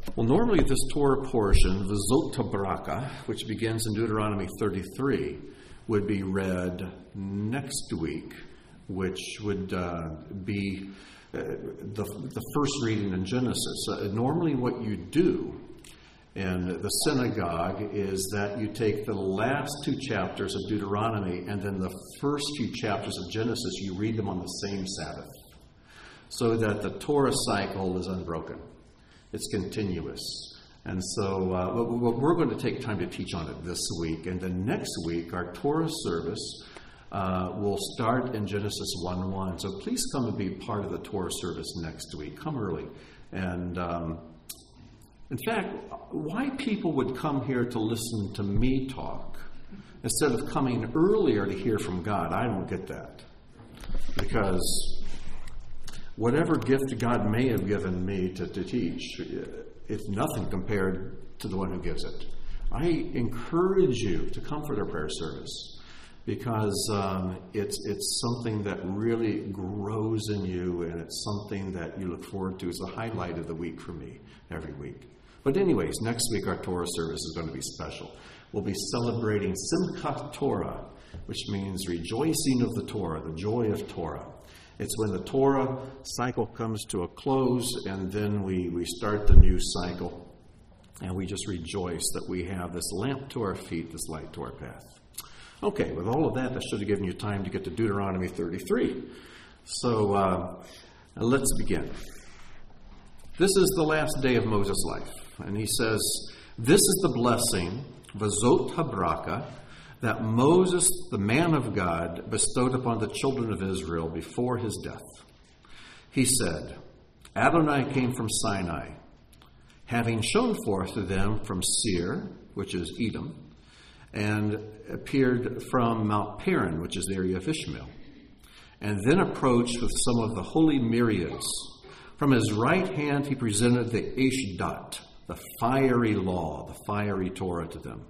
Well, normally this Torah portion, V'zot Tabraka, which begins in Deuteronomy 33, would be read next week, which would be the first reading in Genesis. Normally what you do in the synagogue is that you take the last two chapters of Deuteronomy and then the first few chapters of Genesis, you read them on the same Sabbath, so that the Torah cycle is unbroken. It's continuous. And so we're going to take time to teach on it this week. And then next week, our Torah service will start in Genesis 1:1. So please come and be part of the Torah service next week. Come early. And in fact, why people would come here to listen to me talk instead of coming earlier to hear from God, I don't get that. Because whatever gift God may have given me to teach, it's nothing compared to the one who gives it. I encourage you to come for their prayer service because it's something that really grows in you, and it's something that you look forward to. It's the highlight of the week for me every week. But anyways, next week our Torah service is going to be special. We'll be celebrating Simchat Torah, which means rejoicing of the Torah, the joy of Torah. It's when the Torah cycle comes to a close, and then we start the new cycle, and we just rejoice that we have this lamp to our feet, this light to our path. Okay, with all of that, I should have given you time to get to Deuteronomy 33. So let's begin. This is the last day of Moses' life, and he says, "This is the blessing, V'zot Habraka, that Moses, the man of God, bestowed upon the children of Israel before his death. He said, Adonai came from Sinai, having shown forth to them from Seir, which is Edom, and appeared from Mount Paran, which is the area of Ishmael, and then approached with some of the holy myriads. From his right hand he presented the Eshdat, the fiery law, the fiery Torah to them.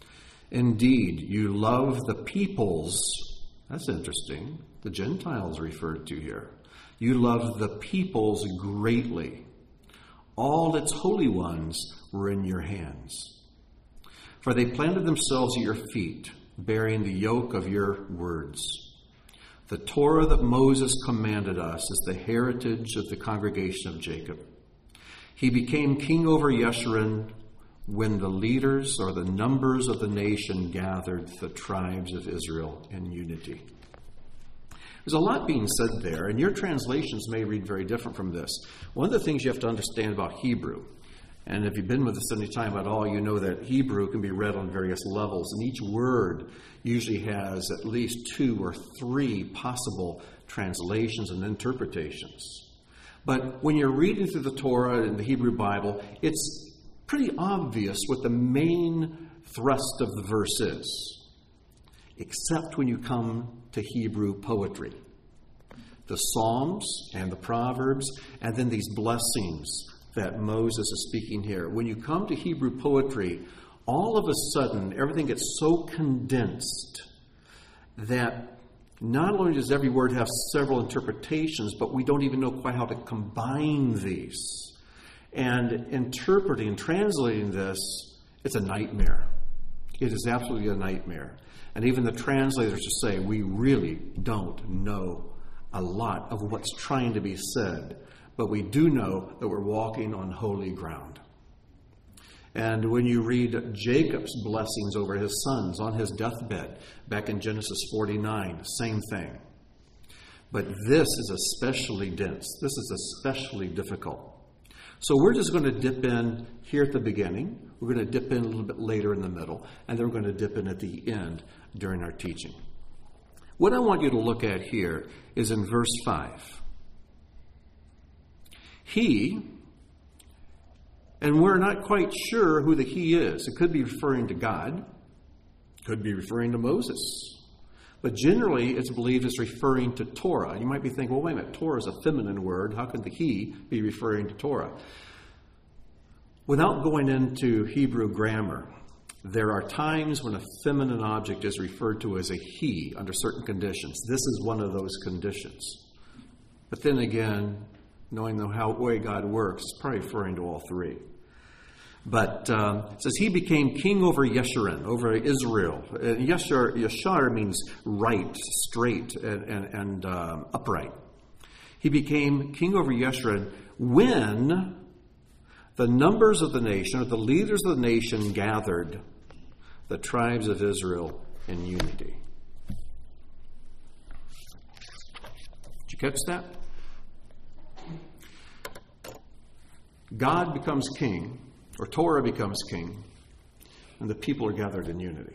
Indeed, you love the peoples." That's interesting. The Gentiles referred to here. "You love the peoples greatly. All its holy ones were in your hands. For they planted themselves at your feet, bearing the yoke of your words. The Torah that Moses commanded us is the heritage of the congregation of Jacob. He became king over Yeshurun when the leaders or the numbers of the nation gathered the tribes of Israel in unity." There's a lot being said there, and your translations may read very different from this. One of the things you have to understand about Hebrew, and if you've been with us any time at all, you know that Hebrew can be read on various levels, and each word usually has at least 2 or 3 possible translations and interpretations. But when you're reading through the Torah and the Hebrew Bible, it's pretty obvious what the main thrust of the verse is, except when you come to Hebrew poetry. The Psalms and the Proverbs, and then these blessings that Moses is speaking here. When you come to Hebrew poetry, all of a sudden, everything gets so condensed that not only does every word have several interpretations, but we don't even know quite how to combine these. And interpreting, translating this, it's a nightmare. It is absolutely a nightmare. And even the translators just say, we really don't know a lot of what's trying to be said, but we do know that we're walking on holy ground. And when you read Jacob's blessings over his sons on his deathbed, back in Genesis 49, same thing. But this is especially dense. This is especially difficult. So we're just going to dip in here at the beginning. We're going to dip in a little bit later in the middle. And then we're going to dip in at the end during our teaching. What I want you to look at here is in verse 5. He, and we're not quite sure who the he is. It could be referring to God. It could be referring to Moses. But generally, it's believed it's referring to Torah. You might be thinking, well, wait a minute, Torah is a feminine word. How could the he be referring to Torah? Without going into Hebrew grammar, there are times when a feminine object is referred to as a he under certain conditions. This is one of those conditions. But then again, knowing how way God works, it's probably referring to all 3. But it says he became king over Yeshurun, over Israel. Yashar means right, straight, and upright. He became king over Yeshurun when the numbers of the nation, or the leaders of the nation, gathered the tribes of Israel in unity. Did you catch that? God becomes king, or Torah becomes king, and the people are gathered in unity.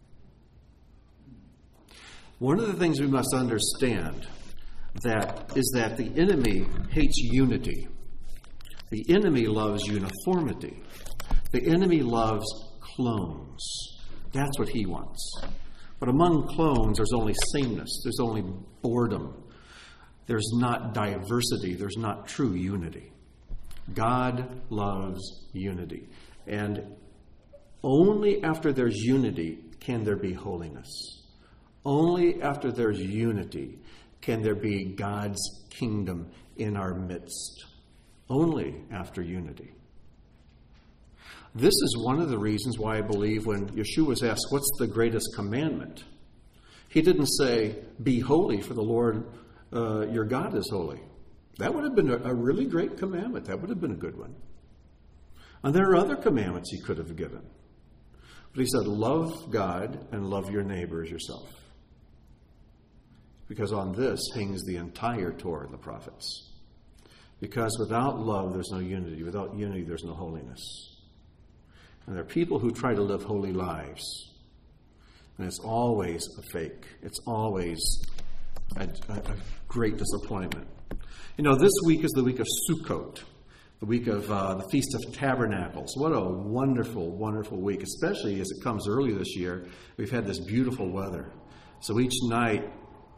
One of the things we must understand is that the enemy hates unity. The enemy loves uniformity. The enemy loves clones. That's what he wants. But among clones, there's only sameness. There's only boredom. There's not diversity. There's not true unity. God loves unity. And only after there's unity can there be holiness. Only after there's unity can there be God's kingdom in our midst. Only after unity. This is one of the reasons why I believe when Yeshua was asked, what's the greatest commandment? He didn't say, be holy for the Lord your God is holy. That would have been a really great commandment. That would have been a good one. And there are other commandments he could have given. But he said, love God and love your neighbor as yourself. Because on this hangs the entire Torah and the prophets. Because without love, there's no unity. Without unity, there's no holiness. And there are people who try to live holy lives. And it's always a fake. It's always a great disappointment. You know, this week is the week of Sukkot, the week of the Feast of Tabernacles. What a wonderful, wonderful week, especially as it comes early this year. We've had this beautiful weather. So each night,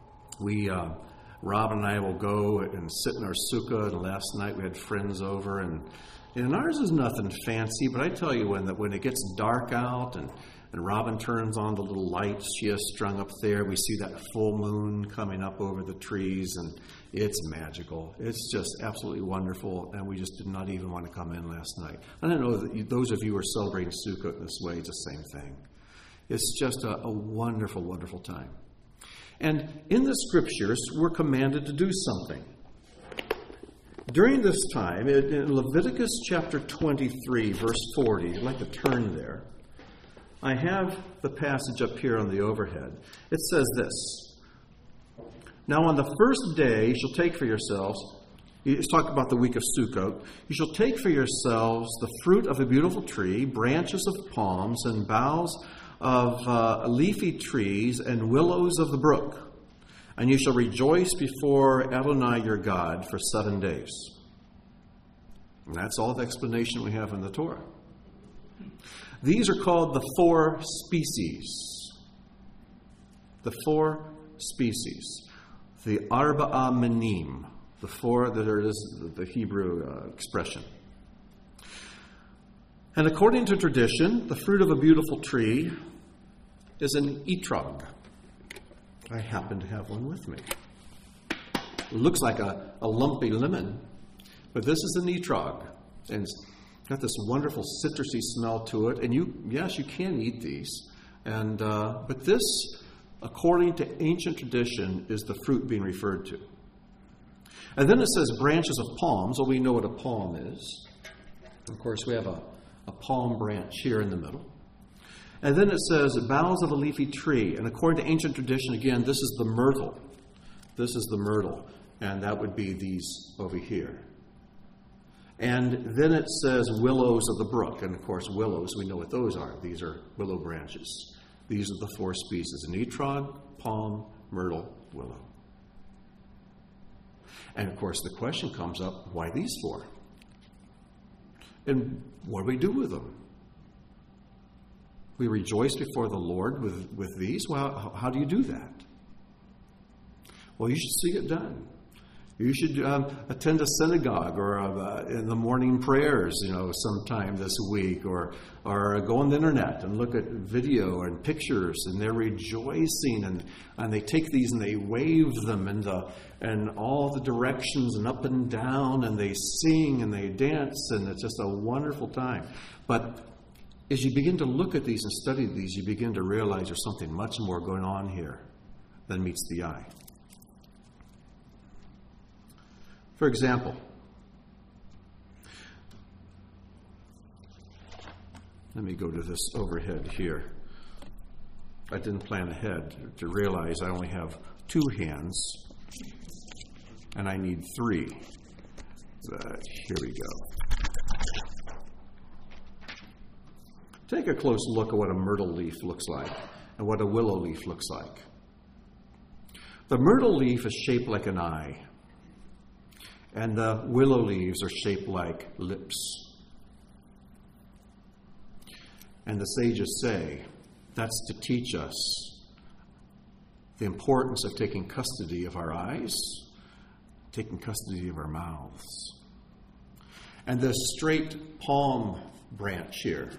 Rob and I will go and sit in our sukkah. And last night we had friends over, and ours is nothing fancy. But I tell you, when it gets dark out and Robin turns on the little lights she has strung up there, we see that full moon coming up over the trees, and it's magical. It's just absolutely wonderful, and we just did not even want to come in last night. I don't know that those of you who are celebrating Sukkot this way, it's the same thing. It's just a wonderful, wonderful time. And in the Scriptures, we're commanded to do something. During this time, in Leviticus chapter 23, verse 40, I'd like to turn there. I have the passage up here on the overhead. It says this. Now on the first day you shall take for yourselves, it's talking about the week of Sukkot, you shall take for yourselves the fruit of a beautiful tree, branches of palms, and boughs of leafy trees, and willows of the brook. And you shall rejoice before Adonai your God for 7 days. And that's all the explanation we have in the Torah. These are called the 4 species. The 4 species. The Arba'a Minim. The 4 that are the Hebrew expression. And according to tradition, the fruit of a beautiful tree is an etrog. I happen to have one with me. It looks like a lumpy lemon, but this is an etrog. And it's got this wonderful citrusy smell to it. And you can eat these. And but this, according to ancient tradition, is the fruit being referred to. And then it says branches of palms. Well, we know what a palm is. Of course, we have a palm branch here in the middle. And then it says boughs of a leafy tree. And according to ancient tradition, again, this is the myrtle. This is the myrtle. And that would be these over here. And then it says willows of the brook. And of course, willows, we know what those are. These are willow branches. These are the 4 species: an etrog, palm, myrtle, willow. And of course, the question comes up, why these 4? And what do we do with them? We rejoice before the Lord with these? Well, how do you do that? Well, you should see it done. You should attend a synagogue or in the morning prayers, sometime this week, or go on the internet and look at video and pictures, and they're rejoicing, and they take these and they wave them in all the directions and up and down, and they sing and they dance, and it's just a wonderful time. But as you begin to look at these and study these, you begin to realize there's something much more going on here than meets the eye. For example, let me go to this overhead here. I didn't plan ahead to realize I only have 2 hands, and I need 3. But here we go. Take a close look at what a myrtle leaf looks like and what a willow leaf looks like. The myrtle leaf is shaped like an eye, and the willow leaves are shaped like lips. And the sages say that's to teach us the importance of taking custody of our eyes, taking custody of our mouths. And the straight palm branch here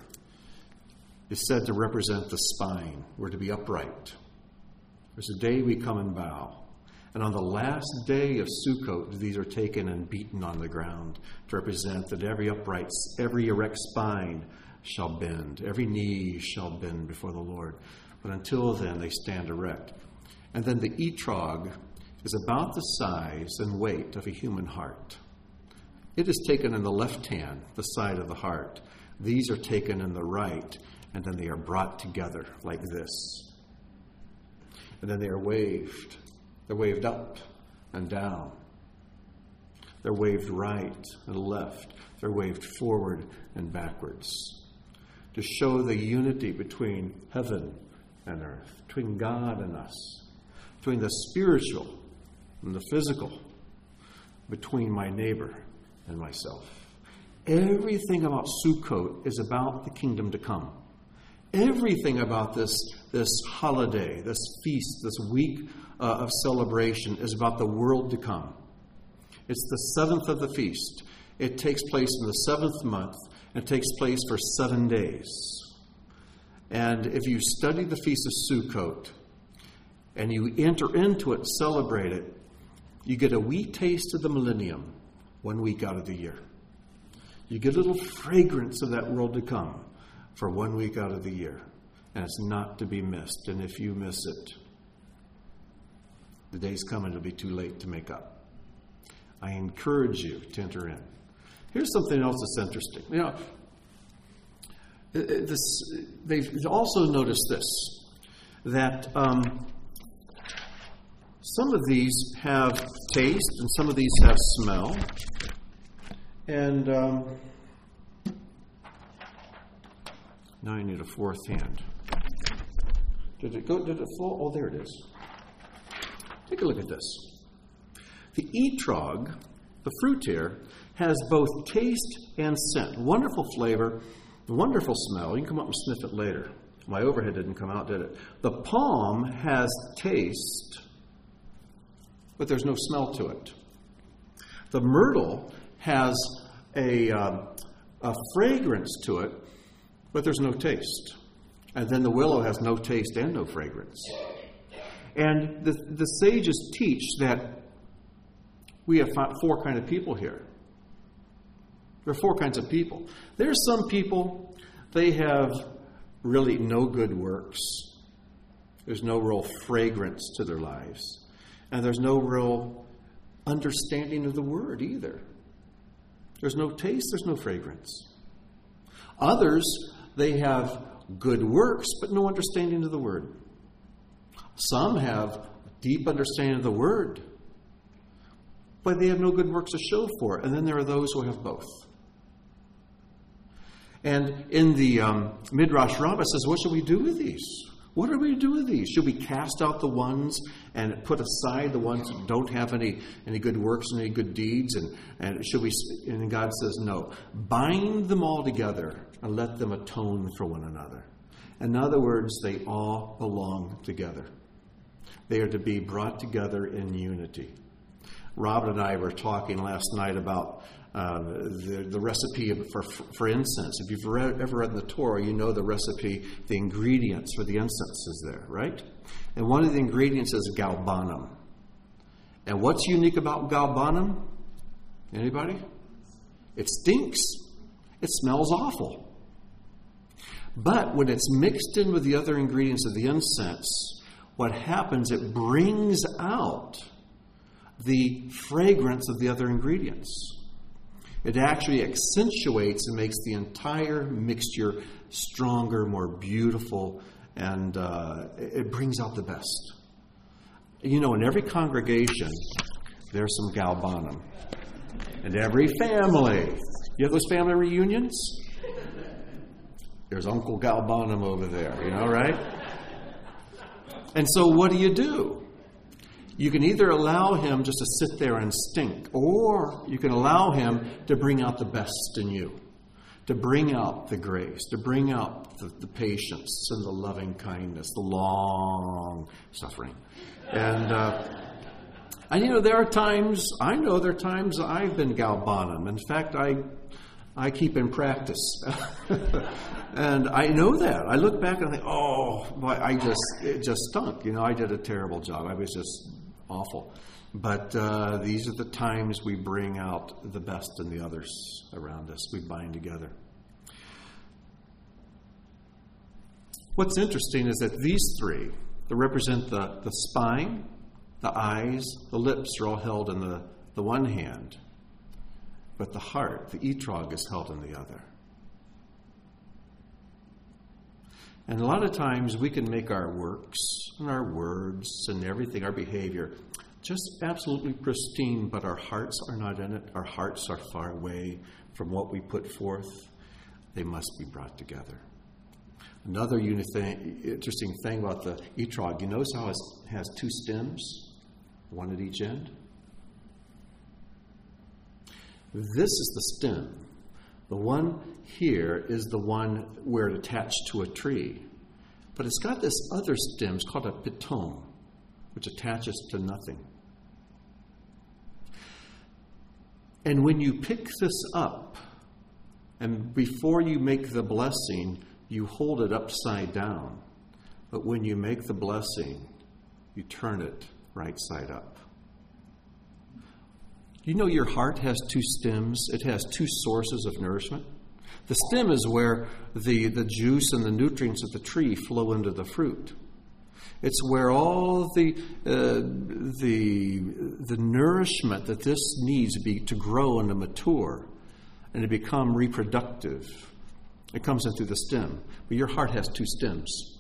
is said to represent the spine. We're to be upright. There's a day we come and bow. And on the last day of Sukkot, these are taken and beaten on the ground to represent that every erect spine shall bend, every knee shall bend before the Lord. But until then, they stand erect. And then the etrog is about the size and weight of a human heart. It is taken in the left hand, the side of the heart. These are taken in the right, and then they are brought together like this. And then they are waved. They're waved up and down. They're waved right and left. They're waved forward and backwards to show the unity between heaven and earth, between God and us, between the spiritual and the physical, between my neighbor and myself. Everything about Sukkot is about the kingdom to come. Everything about this holiday, this feast, this week of celebration is about the world to come. It's the 7th of the feast. It takes place in the 7th month. It takes place for 7 days. And if you study the Feast of Sukkot and you enter into it, celebrate it, you get a wee taste of the millennium 1 week out of the year. You get a little fragrance of that world to come for 1 week out of the year. And it's not to be missed. And if you miss it, the day's coming, it'll be too late to make up. I encourage you to enter in. Here's something else that's interesting. They've also noticed this, that some of these have taste and some of these have smell. And now I need a 4th hand. Did it fall? Oh, there it is. Take a look at this. The etrog, the fruit here, has both taste and scent. Wonderful flavor, wonderful smell. You can come up and sniff it later. My overhead didn't come out, did it? The palm has taste, but there's no smell to it. The myrtle has a fragrance to it, but there's no taste. And then the willow has no taste and no fragrance. And the sages teach that we have 4 kinds of people here. There are 4 kinds of people. There are some people, they have really no good works. There's no real fragrance to their lives. And there's no real understanding of the word either. There's no taste, there's no fragrance. Others, they have good works, but no understanding of the word. Some have deep understanding of the word, but they have no good works to show for it. And then there are those who have both. And in the Midrash Rabbah says, what should we do with these? What are we to do with these? Should we cast out the ones and put aside the ones that don't have any good works and any good deeds? And should we? And God says, no. Bind them all together and let them atone for one another. In other words, they all belong together. They are to be brought together in unity. Robin and I were talking last night about the recipe for incense. If you've ever read the Torah, you know the recipe, the ingredients for the incense is there, right? And one of the ingredients is galbanum. And what's unique about galbanum? Anybody? It stinks. It smells awful. But when it's mixed in with the other ingredients of the incense, what happens, it brings out the fragrance of the other ingredients. It actually accentuates and makes the entire mixture stronger, more beautiful, and it brings out the best. You know, in every congregation, there's some galbanum. In every family. You have those family reunions? There's Uncle Galbanum over there, right? And so what do? You can either allow him just to sit there and stink, or you can allow him to bring out the best in you, to bring out the grace, to bring out the patience and the loving kindness, the long suffering. And there are times, I know there are times I've been galbanum. In fact, I keep in practice. And I know that. I look back and I think, it just stunk. I did a terrible job. I was just awful. But these are the times we bring out the best in the others around us. We bind together. What's interesting is that these three, they represent the spine, the eyes, the lips are all held in the one hand. But the heart, the etrog, is held in the other. And a lot of times we can make our works and our words and everything, our behavior, just absolutely pristine, but our hearts are not in it. Our hearts are far away from what we put forth. They must be brought together. Another interesting thing about the etrog, you notice how it has two stems, one at each end? This is the stem. The one here is the one where it attached to a tree. But it's got this other stem, it's called a piton, which attaches to nothing. And when you pick this up, and before you make the blessing, you hold it upside down. But when you make the blessing, you turn it right side up. You know your heart has two stems. It has two sources of nourishment. The stem is where the juice and the nutrients of the tree flow into the fruit. It's where all the nourishment that this needs to grow and to mature and to become reproductive. It comes in through the stem. But your heart has two stems.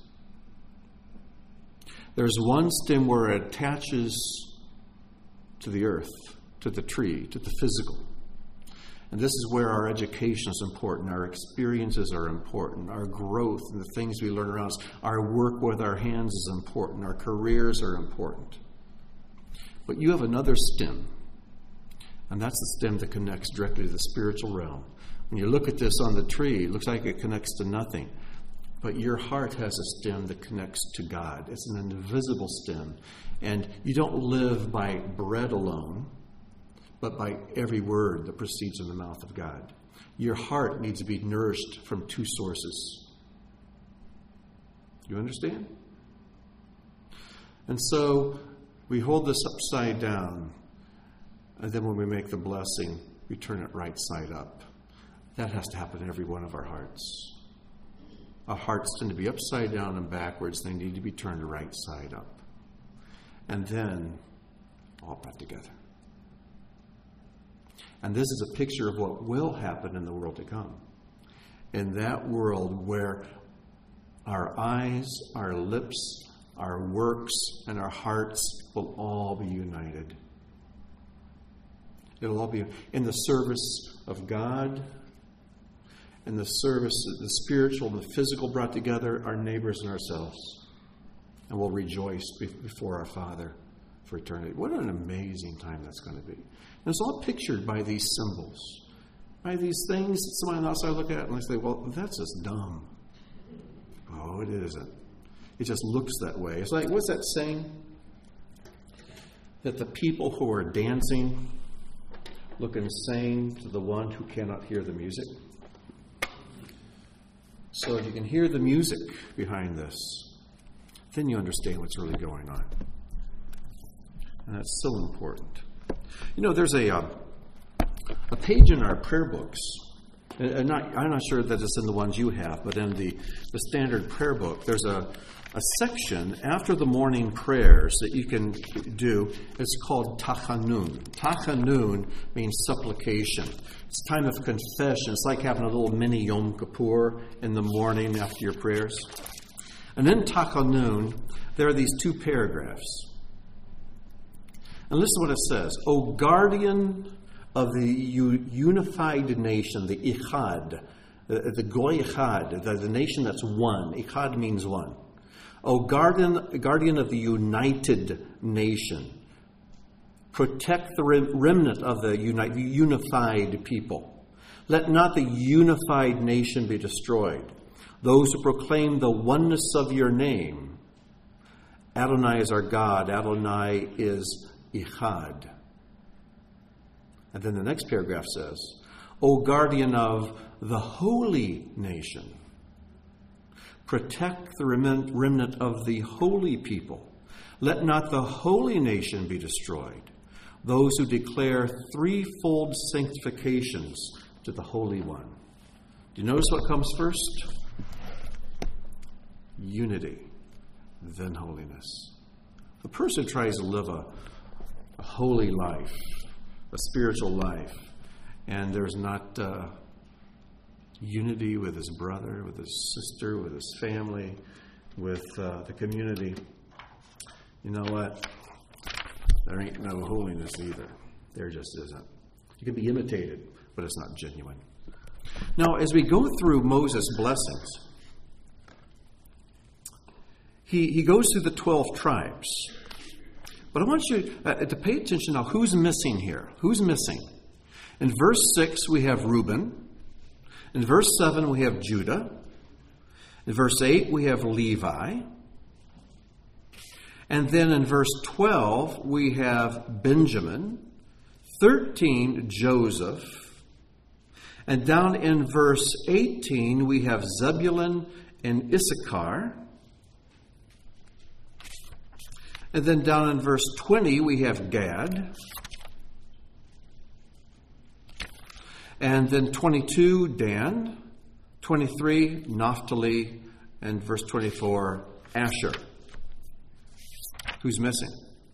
There's one stem where it attaches to the earth, to the tree, to the physical. And this is where our education is important, our experiences are important, our growth and the things we learn around us, our work with our hands is important, our careers are important. But you have another stem, and that's the stem that connects directly to the spiritual realm. When you look at this on the tree, it looks like it connects to nothing. But your heart has a stem that connects to God. It's an invisible stem. And you don't live by bread alone, but by every word that proceeds from the mouth of God. Your heart needs to be nourished from two sources. You understand? And so we hold this upside down, and then when we make the blessing, we turn it right side up. That has to happen in every one of our hearts. Our hearts tend to be upside down and backwards. They need to be turned right side up. And then all brought together. And this is a picture of what will happen in the world to come. In that world where our eyes, our lips, our works, and our hearts will all be united. It'll all be in the service of God, in the service of the spiritual and the physical brought together, our neighbors and ourselves. And we'll rejoice before our Father for eternity. What an amazing time that's going to be. And it's all pictured by these symbols, by these things that someone else I look at and I say, well, that's just dumb. Oh, it isn't. It just looks that way. It's like, what's that saying? that the people who are dancing look insane to the one who cannot hear the music. So if you can hear the music behind this, then you understand what's really going on. And that's so important. You know, there's a page in our prayer books, and I'm not sure that it's in the ones you have, but in the standard prayer book, there's a section after the morning prayers that you can do. It's called Tachanun. Tachanun means supplication. It's a time of confession. It's like having a little mini Yom Kippur in the morning after your prayers. And in Tachanun, there are these two paragraphs. And listen to what it says. O guardian of the unified nation, the Ichad, the Goy Ichad, the nation that's one. Ichad means one. O guardian of the united nation, protect the remnant of the unified people. Let not the unified nation be destroyed. Those who proclaim the oneness of your name. Adonai is our God. Adonai is Ichad. And then the next paragraph says, O guardian of the holy nation, protect the remnant of the holy people. Let not the holy nation be destroyed. Those who declare threefold sanctifications to the Holy One. Do you notice what comes first? Unity, then holiness. The person tries to live a holy life, a spiritual life, and there's not unity with his brother, with his sister, with his family, with the community. You know what? There ain't no holiness either. There just isn't. You can be imitated, but it's not genuine. Now, as we go through Moses' blessings, he goes through the 12 tribes. But I want you to pay attention now. Who's missing here? Who's missing? In verse 6, we have Reuben. In verse 7, we have Judah. In verse 8, we have Levi. And then in verse 12, we have Benjamin. 13, Joseph. And down in verse 18, we have Zebulun and Issachar. And then down in verse 20, we have Gad. And then 22, Dan. 23, Naphtali. And verse 24, Asher. Who's missing?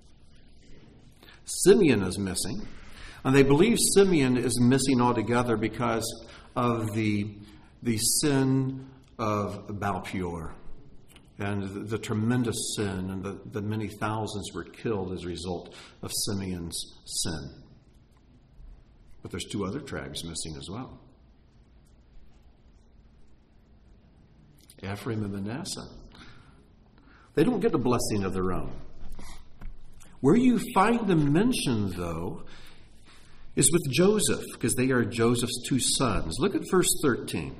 Simeon is missing. And they believe Simeon is missing altogether because of the sin of Baal-peor. And the tremendous sin, and the many thousands were killed as a result of Simeon's sin. But there's two other tribes missing as well. Ephraim and Manasseh. They don't get a blessing of their own. Where you find them mentioned, though, is with Joseph, because they are Joseph's two sons. Look at verse 13.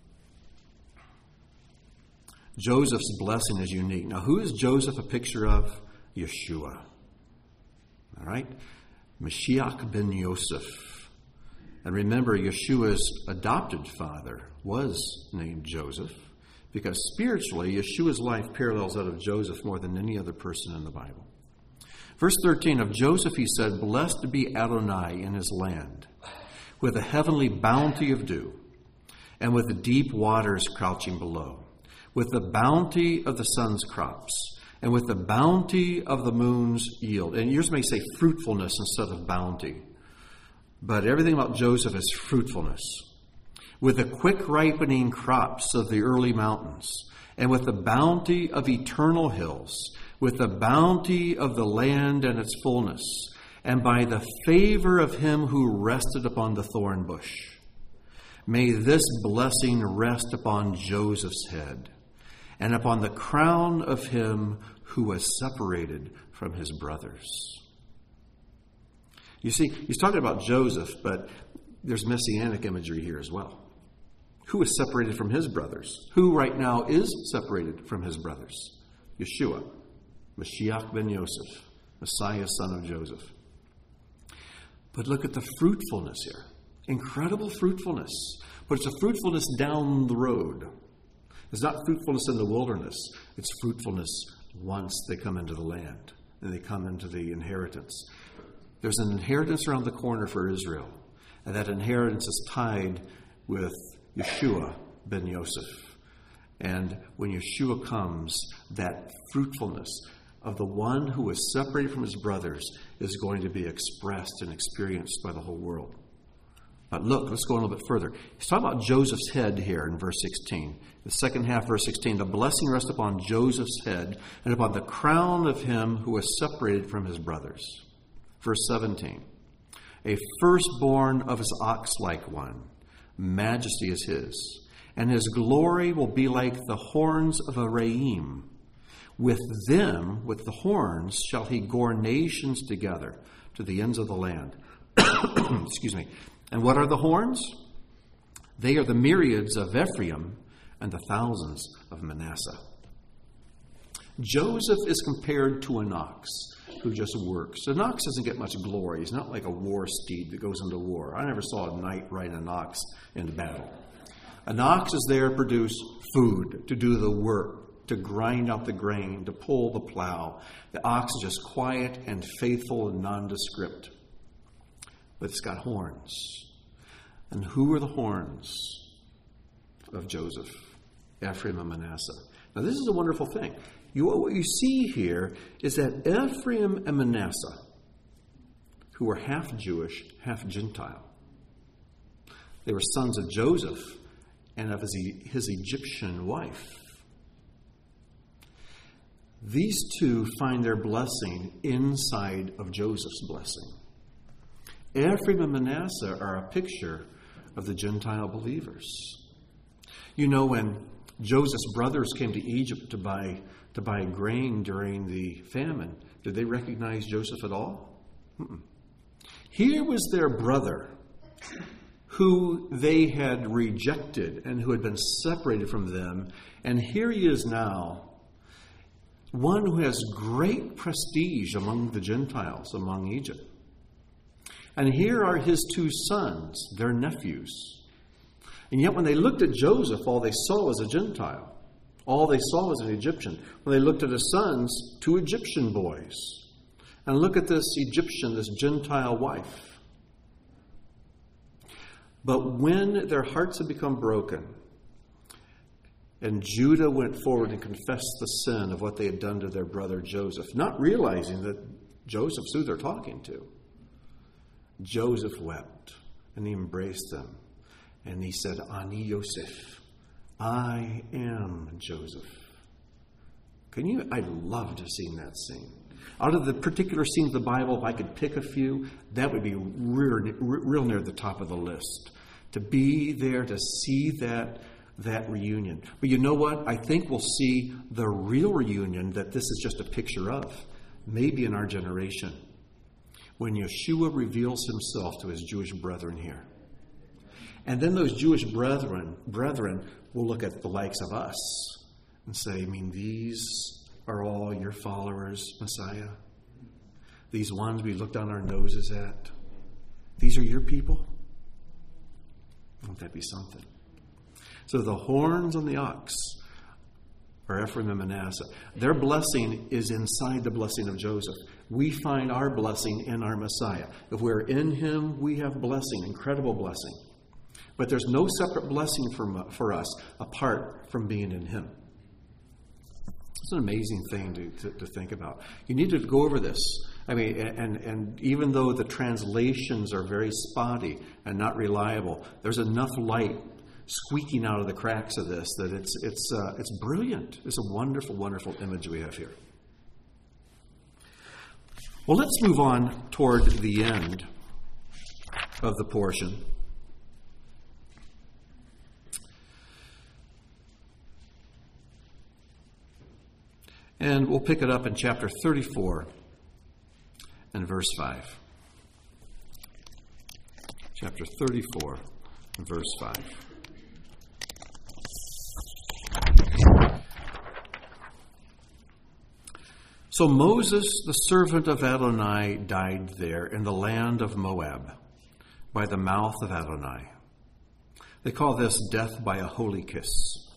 Joseph's blessing is unique. Now, who is Joseph a picture of? Yeshua. All right? Mashiach ben Yosef. And remember, Yeshua's adopted father was named Joseph, because spiritually, Yeshua's life parallels that of Joseph more than any other person in the Bible. Verse 13, of Joseph he said, Blessed be Adonai in his land, with a heavenly bounty of dew, and with the deep waters crouching below, with the bounty of the sun's crops, and with the bounty of the moon's yield. And yours may say fruitfulness instead of bounty, but everything about Joseph is fruitfulness. With the quick ripening crops of the early mountains, and with the bounty of eternal hills, with the bounty of the land and its fullness, and by the favor of him who rested upon the thorn bush. May this blessing rest upon Joseph's head, and upon the crown of him who was separated from his brothers. You see, he's talking about Joseph, but there's messianic imagery here as well. Who is separated from his brothers? Who right now is separated from his brothers? Yeshua, Mashiach ben Yosef, Messiah, son of Joseph. But look at the fruitfulness here. Incredible fruitfulness. But it's a fruitfulness down the road. It's not fruitfulness in the wilderness. It's fruitfulness once they come into the land and they come into the inheritance. There's an inheritance around the corner for Israel. And that inheritance is tied with Yeshua ben Yosef. And when Yeshua comes, that fruitfulness of the one who was separated from his brothers is going to be expressed and experienced by the whole world. But look, let's go a little bit further. He's talking about Joseph's head here in verse 16. The second half, verse 16, the blessing rests upon Joseph's head and upon the crown of him who was separated from his brothers. Verse 17, a firstborn of his ox-like one, majesty is his, and his glory will be like the horns of a reim. With them, with the horns, shall he gore nations together to the ends of the land. Excuse me. And what are the horns? They are the myriads of Ephraim and the thousands of Manasseh. Joseph is compared to an ox who just works. An ox doesn't get much glory. He's not like a war steed that goes into war. I never saw a knight ride an ox into battle. An ox is there to produce food, to do the work, to grind out the grain, to pull the plow. The ox is just quiet and faithful and nondescript. But it's got horns. And who are the horns of Joseph? Ephraim and Manasseh. Now this is a wonderful thing. What you see here is that Ephraim and Manasseh, who were half Jewish, half Gentile, they were sons of Joseph and of his Egyptian wife. These two find their blessing inside of Joseph's blessing. Ephraim and Manasseh are a picture of the Gentile believers. You know, when Joseph's brothers came to Egypt to buy grain during the famine, did they recognize Joseph at all? Here was their brother who they had rejected and who had been separated from them. And here he is now, one who has great prestige among the Gentiles, among Egypt. And here are his two sons, their nephews. And yet when they looked at Joseph, all they saw was a Gentile. All they saw was an Egyptian. When they looked at his sons, two Egyptian boys. And look at this Egyptian, this Gentile wife. But when their hearts had become broken, and Judah went forward and confessed the sin of what they had done to their brother Joseph, not realizing that Joseph's who they're talking to, Joseph wept, and he embraced them, and he said, Ani Yosef, I am Joseph. I loved seeing that scene. Out of the particular scenes of the Bible, if I could pick a few, that would be real near the top of the list. To be there, to see that reunion. But you know what? I think we'll see the real reunion that this is just a picture of, maybe in our generation, when Yeshua reveals himself to his Jewish brethren here. And then those Jewish brethren will look at the likes of us and say, these are all your followers, Messiah? These ones we look down our noses at? These are your people? Won't that be something? So the horns on the ox are Ephraim and Manasseh. Their blessing is inside the blessing of Joseph. We find our blessing in our Messiah. If we're in him, we have blessing, incredible blessing. But there's no separate blessing for us apart from being in him. It's an amazing thing to think about. You need to go over this. And even though the translations are very spotty and not reliable, there's enough light squeaking out of the cracks of this that it's brilliant. It's a wonderful, wonderful image we have here. Well, let's move on toward the end of the portion. And we'll pick it up in chapter 34 and verse 5. Chapter 34 and verse 5. So Moses, the servant of Adonai, died there in the land of Moab, by the mouth of Adonai. They call this death by a holy kiss.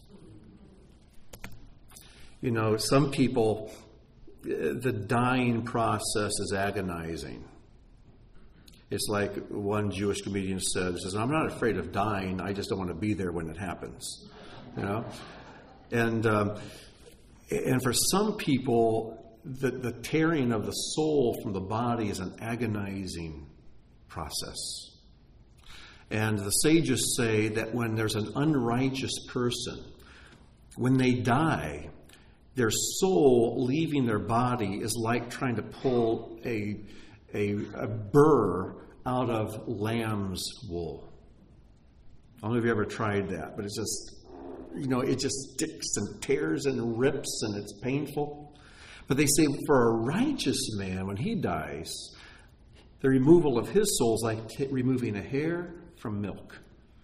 You know, some people, the dying process is agonizing. It's like one Jewish comedian says, I'm not afraid of dying, I just don't want to be there when it happens. You know? And for some people, the tearing of the soul from the body is an agonizing process. And the sages say that when there's an unrighteous person, when they die, their soul leaving their body is like trying to pull a burr out of lamb's wool. I don't know if you ever tried that, but it's just, it just sticks and tears and rips and it's painful. But they say for a righteous man, when he dies, the removal of his soul is like removing a hair from milk.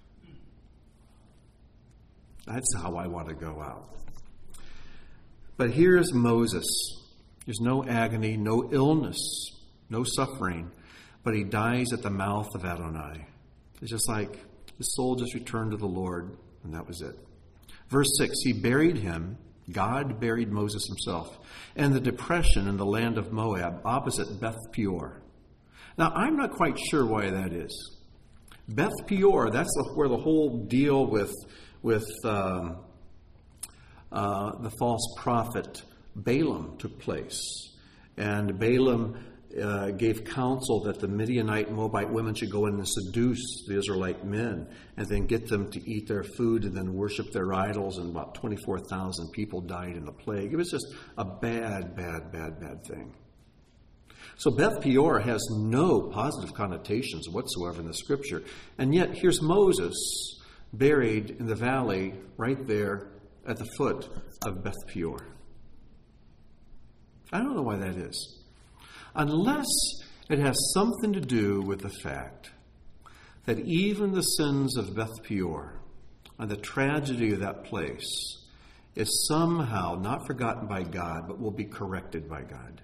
That's how I want to go out. But here's Moses. There's no agony, no illness, no suffering, but he dies at the mouth of Adonai. It's just like his soul just returned to the Lord, and that was it. Verse 6, he buried him. God buried Moses himself in the depression in the land of Moab, opposite Beth Peor. Now, I'm not quite sure why that is. Beth Peor, that's where the whole deal with the false prophet Balaam took place. And Balaam gave counsel that the Midianite and Moabite women should go in and seduce the Israelite men and then get them to eat their food and then worship their idols. And about 24,000 people died in the plague. It was just a bad thing. So Beth Peor has no positive connotations whatsoever in the scripture. And yet here's Moses buried in the valley right there at the foot of Beth Peor. I don't know why that is. Unless it has something to do with the fact that even the sins of Beth Peor and the tragedy of that place is somehow not forgotten by God, but will be corrected by God.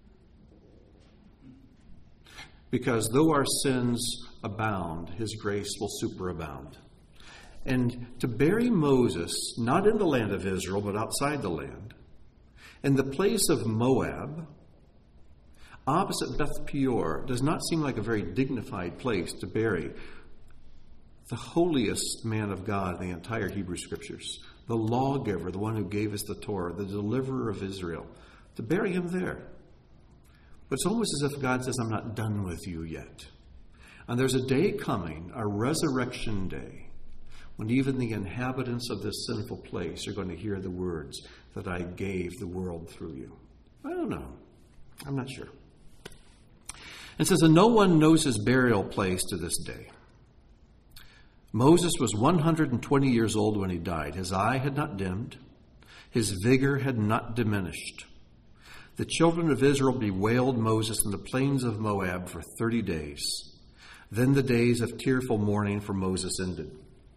Because though our sins abound, his grace will superabound. And to bury Moses, not in the land of Israel, but outside the land, in the place of Moab, opposite Beth Peor, does not seem like a very dignified place to bury the holiest man of God in the entire Hebrew Scriptures, the lawgiver, the one who gave us the Torah, the deliverer of Israel, to bury him there. But it's almost as if God says, I'm not done with you yet. And there's a day coming, a resurrection day, when even the inhabitants of this sinful place are going to hear the words that I gave the world through you. I don't know. I'm not sure. It says, and no one knows his burial place to this day. Moses was 120 years old when he died. His eye had not dimmed. His vigor had not diminished. The children of Israel bewailed Moses in the plains of Moab for 30 days. Then the days of tearful mourning for Moses ended.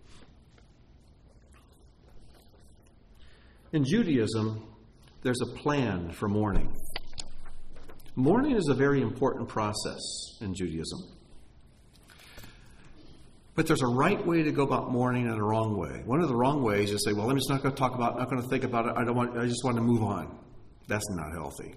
In Judaism, there's a plan for mourning. Mourning is a very important process in Judaism. But there's a right way to go about mourning and a wrong way. One of the wrong ways is to say, well, I'm just not going to talk about it, not going to think about it, I just want to move on. That's not healthy.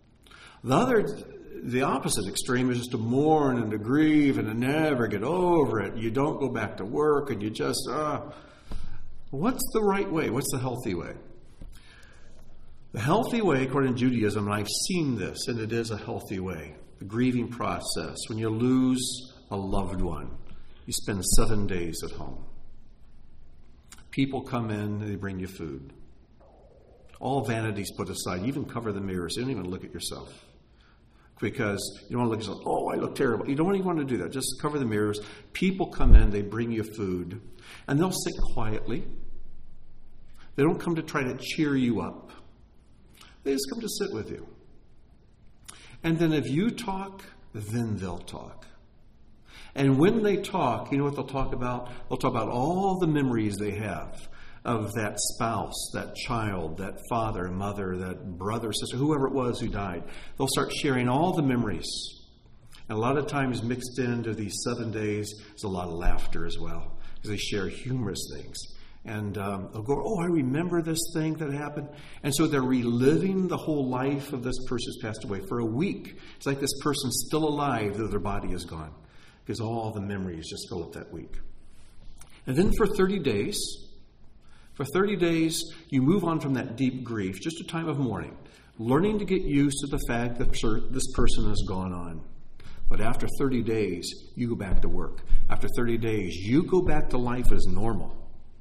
The opposite extreme is just to mourn and to grieve and to never get over it. You don't go back to work and you just, what's the right way? What's the healthy way? The healthy way, according to Judaism, and I've seen this, and it is a healthy way, the grieving process. When you lose a loved one, you spend 7 days at home. People come in and they bring you food. All vanity's put aside. You even cover the mirrors. You don't even look at yourself. Because you don't want to look at yourself, oh, I look terrible. You don't even want to do that. Just cover the mirrors. People come in, they bring you food, and they'll sit quietly. They don't come to try to cheer you up. They just come to sit with you. And then if you talk, then they'll talk. And when they talk, you know what they'll talk about? They'll talk about all the memories they have of that spouse, that child, that father, mother, that brother, sister, whoever it was who died. They'll start sharing all the memories. And a lot of times mixed into these 7 days is a lot of laughter as well, because they share humorous things. And they'll go, oh, I remember this thing that happened. And so they're reliving the whole life of this person who's passed away for a week. It's like this person's still alive, though their body is gone, because all the memories just fill up that week. And then for 30 days, you move on from that deep grief, just a time of mourning, learning to get used to the fact that this person has gone on. But after 30 days, you go back to work. After 30 days, you go back to life as normal.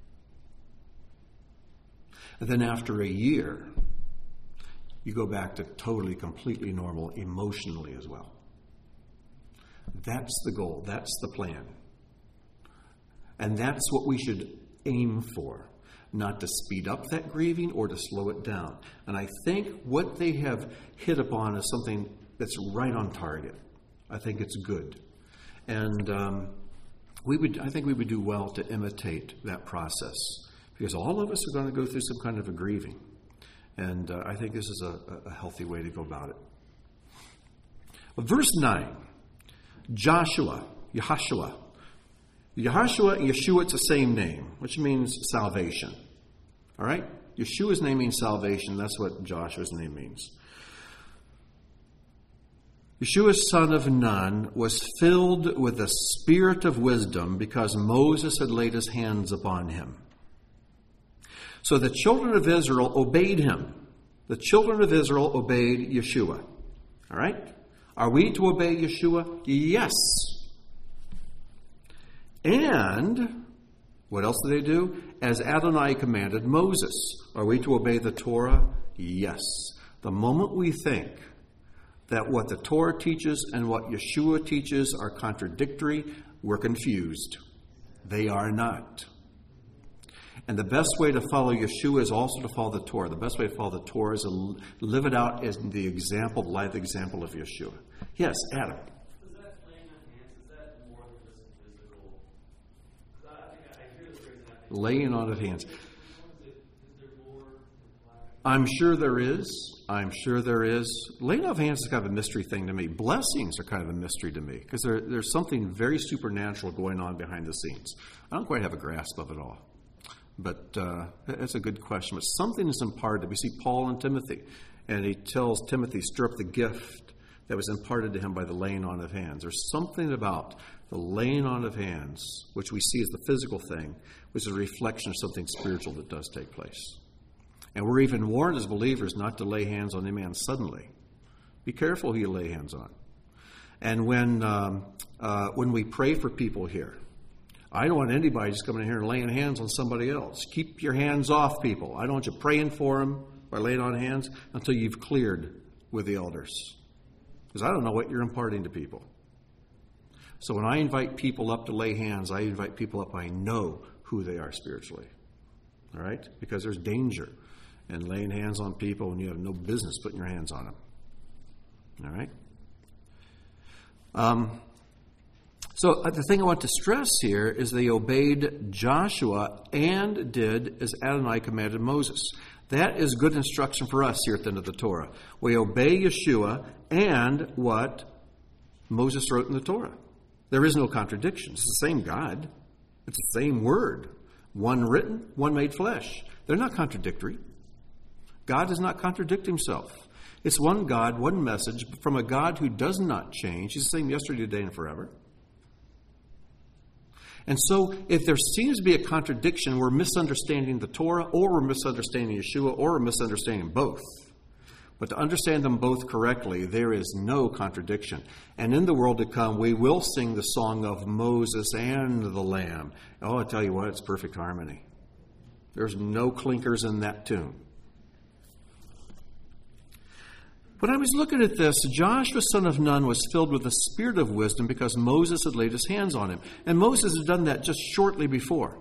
And then after a year, you go back to totally, completely normal emotionally as well. That's the goal. That's the plan. And that's what we should aim for, not to speed up that grieving or to slow it down. And I think what they have hit upon is something that's right on target. I think it's good. And I think we would do well to imitate that process, because all of us are going to go through some kind of a grieving. And I think this is a healthy way to go about it. Well, verse 9, Yeshua. Yeshua and Yeshua, it's the same name, which means salvation. All right? Yeshua's name means salvation. That's what Joshua's name means. Yeshua, son of Nun, was filled with the spirit of wisdom because Moses had laid his hands upon him. So the children of Israel obeyed him. The children of Israel obeyed Yeshua. All right? Are we to obey Yeshua? Yes. And what else do they do? As Adonai commanded Moses. Are we to obey the Torah? Yes. The moment we think that what the Torah teaches and what Yeshua teaches are contradictory, we're confused. They are not. And the best way to follow Yeshua is also to follow the Torah. The best way to follow the Torah is to live it out as the example, the life example of Yeshua. Yes, Adam. Is that laying on hands, is that more than just physical? Because I hear the phrase that. Laying on of hands. Is there more? I'm sure there is. Laying on of hands is kind of a mystery thing to me. Blessings are kind of a mystery to me, because there's something very supernatural going on behind the scenes. I don't quite have a grasp of it all. But that's a good question. But something is imparted. We see Paul and Timothy, and he tells Timothy, stir up the gift that was imparted to him by the laying on of hands. There's something about the laying on of hands, which we see as the physical thing, which is a reflection of something spiritual that does take place. And we're even warned as believers not to lay hands on any man suddenly. Be careful who you lay hands on. And when we pray for people here, I don't want anybody just coming in here and laying hands on somebody else. Keep your hands off people. I don't want you praying for them or laying on hands until you've cleared with the elders. Because I don't know what you're imparting to people. So when I invite people up to lay hands, I invite people up I know who they are spiritually. All right? Because there's danger in laying hands on people when you have no business putting your hands on them. All right? So the thing I want to stress here is they obeyed Joshua and did as Adonai commanded Moses. That is good instruction for us here at the end of the Torah. We obey Yeshua and what Moses wrote in the Torah. There is no contradiction. It's the same God. It's the same word. One written, one made flesh. They're not contradictory. God does not contradict himself. It's one God, one message from a God who does not change. He's the same yesterday, today, and forever. And so if there seems to be a contradiction, we're misunderstanding the Torah, or we're misunderstanding Yeshua, or we're misunderstanding both. But to understand them both correctly, there is no contradiction. And in the world to come, we will sing the song of Moses and the Lamb. Oh, I tell you what, it's perfect harmony. There's no clinkers in that tune. When I was looking at this, Joshua, son of Nun, was filled with the spirit of wisdom because Moses had laid his hands on him. And Moses had done that just shortly before.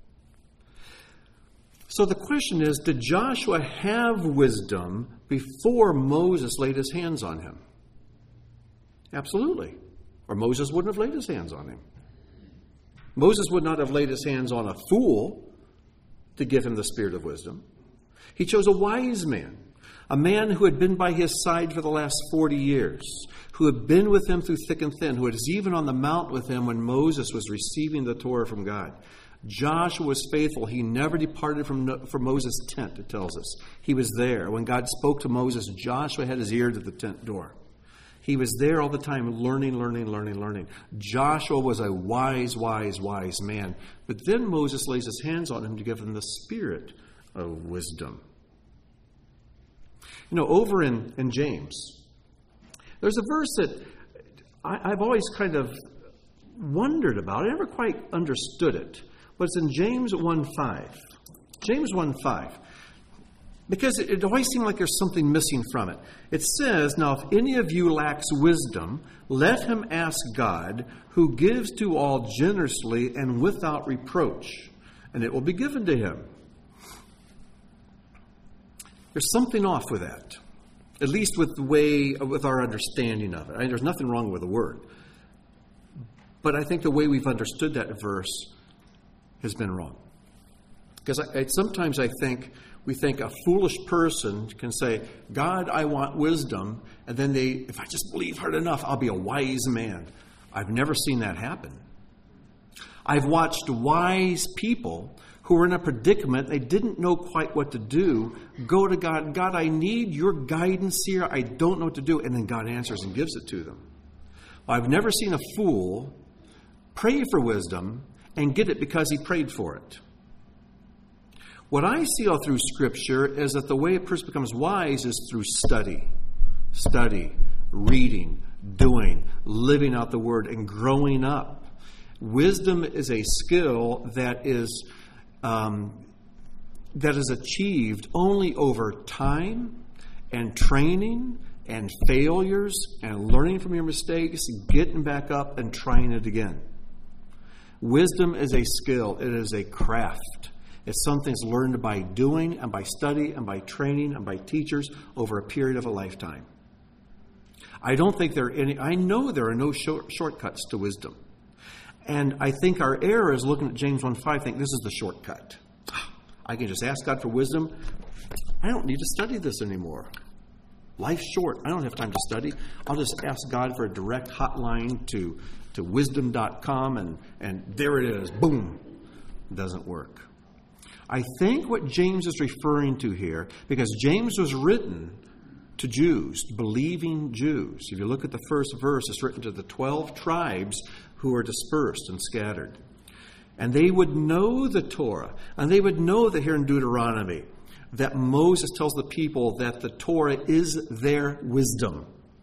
So the question is, did Joshua have wisdom before Moses laid his hands on him? Absolutely. Or Moses wouldn't have laid his hands on him. Moses would not have laid his hands on a fool to give him the spirit of wisdom. He chose a wise man, a man who had been by his side for the last 40 years, who had been with him through thick and thin, who was even on the mount with him when Moses was receiving the Torah from God. Joshua was faithful. He never departed from Moses' tent, it tells us. He was there. When God spoke to Moses, Joshua had his ear to the tent door. He was there all the time learning. Joshua was a wise man. But then Moses lays his hands on him to give him the spirit of wisdom. Over in James, there's a verse that I've always kind of wondered about. I never quite understood it. But it's in James 1:5. James 1:5. Because it always seemed like there's something missing from it. It says, "Now if any of you lacks wisdom, let him ask God, who gives to all generously and without reproach, and it will be given to him." There's something off with that, at least with our understanding of it. I mean, there's nothing wrong with the word. But I think the way we've understood that verse has been wrong. Because sometimes we think a foolish person can say, "God, I want wisdom," and then if I just believe hard enough, I'll be a wise man. I've never seen that happen. I've watched wise people who were in a predicament, they didn't know quite what to do, go to God, "God, I need your guidance here. I don't know what to do." And then God answers and gives it to them. I've never seen a fool pray for wisdom and get it because he prayed for it. What I see all through Scripture is that the way a person becomes wise is through study, reading, doing, living out the Word, and growing up. Wisdom is a skill that is achieved only over time and training and failures and learning from your mistakes, getting back up and trying it again. Wisdom is a skill. It is a craft. It's something that's learned by doing and by study and by training and by teachers over a period of a lifetime. I know there are no shortcuts to wisdom. And I think our error is looking at James 1:5, think this is the shortcut. I can just ask God for wisdom. I don't need to study this anymore. Life's short. I don't have time to study. I'll just ask God for a direct hotline to wisdom.com and there it is. Boom. It doesn't work. I think what James is referring to here, because James was written to Jews, believing Jews. If you look at the first verse, it's written to the 12 tribes who are dispersed and scattered. And they would know the Torah. And they would know that here in Deuteronomy, that Moses tells the people that the Torah is their wisdom.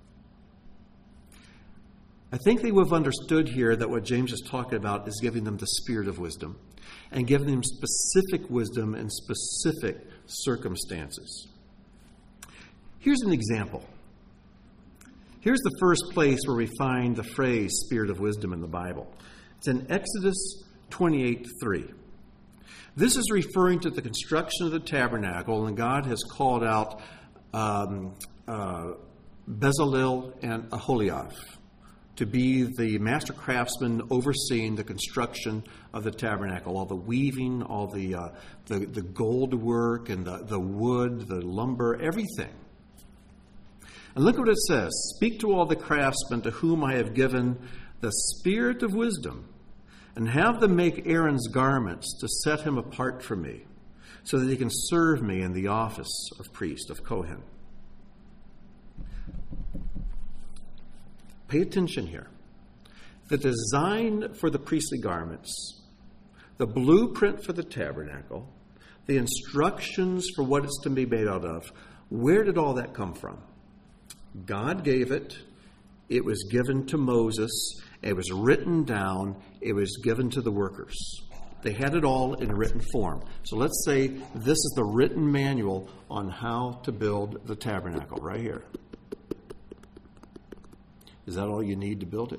I think they would have understood here that what James is talking about is giving them the spirit of wisdom and giving them specific wisdom in specific circumstances. Here's an example. Here's the first place where we find the phrase spirit of wisdom in the Bible. It's in Exodus 28:3. This is referring to the construction of the tabernacle, and God has called out Bezalel and Aholiab to be the master craftsmen overseeing the construction of the tabernacle, all the weaving, all the gold work and the wood, the lumber, everything. And look what it says. "Speak to all the craftsmen to whom I have given the spirit of wisdom, and have them make Aaron's garments to set him apart from me, so that he can serve me in the office of priest, of Kohen." Pay attention here. The design for the priestly garments, the blueprint for the tabernacle, the instructions for what it's to be made out of, where did all that come from? God gave it. It was given to Moses. It was written down. It was given to the workers. They had it all in written form. So let's say this is the written manual on how to build the tabernacle right here. Is that all you need to build it?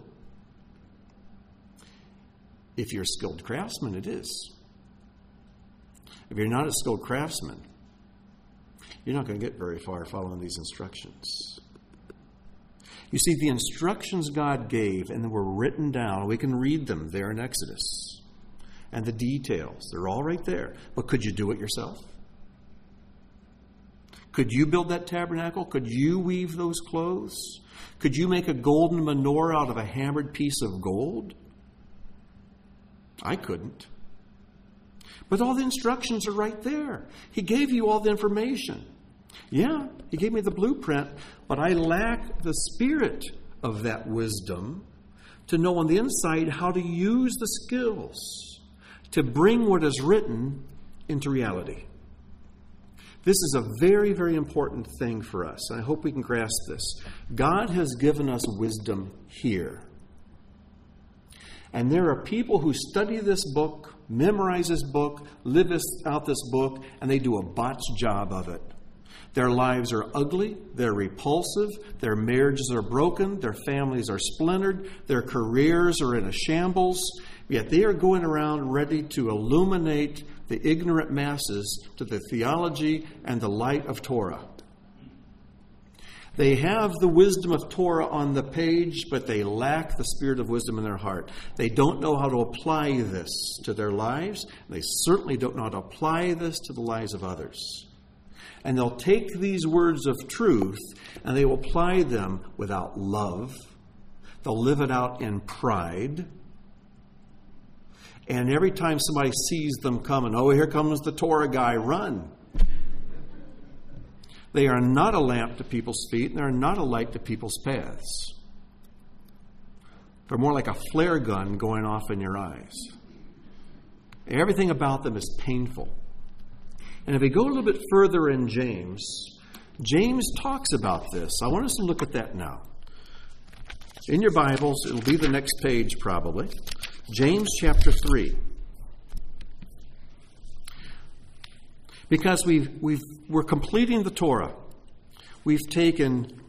If you're a skilled craftsman, it is. If you're not a skilled craftsman, you're not going to get very far following these instructions. You see, the instructions God gave and they were written down. We can read them there in Exodus. and the details. They're all right there. But could you do it yourself? Could you build that tabernacle? Could you weave those clothes? Could you make a golden menorah out of a hammered piece of gold? I couldn't. But all the instructions are right there. He gave you all the information. Yeah, he gave me the blueprint, but I lack the spirit of that wisdom to know on the inside how to use the skills to bring what is written into reality. This is a very, very important thing for us. I hope we can grasp this. God has given us wisdom here. And there are people who study this book, memorize this book, live out this book, and they do a botched job of it. Their lives are ugly, they're repulsive, their marriages are broken, their families are splintered, their careers are in a shambles, yet they are going around ready to illuminate the ignorant masses to the theology and the light of Torah. They have the wisdom of Torah on the page, but they lack the spirit of wisdom in their heart. They don't know how to apply this to their lives. They certainly don't know how to apply this to the lives of others. And they'll take these words of truth and they will apply them without love. They'll live it out in pride. And every time somebody sees them coming, oh, here comes the Torah guy, run. They are not a lamp to people's feet, and they're not a light to people's paths. They're more like a flare gun going off in your eyes. Everything about them is painful. And if we go a little bit further in James, James talks about this. I want us to look at that now. In your Bibles, it'll be the next page probably. James chapter 3. Because we're completing the Torah. We've taken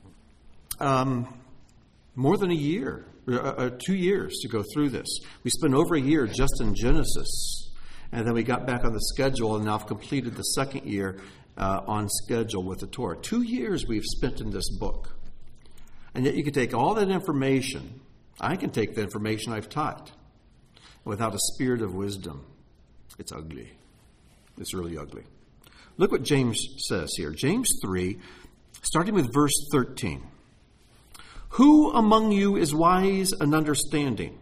more than a year, 2 years to go through this. We spent over a year just in Genesis. And then we got back on the schedule and now have completed the second year on schedule with the Torah. 2 years we've spent in this book. And yet you can take all that information. I can take the information I've taught without a spirit of wisdom. It's ugly. It's really ugly. Look what James says here. James 3, starting with verse 13. Who among you is wise and understanding?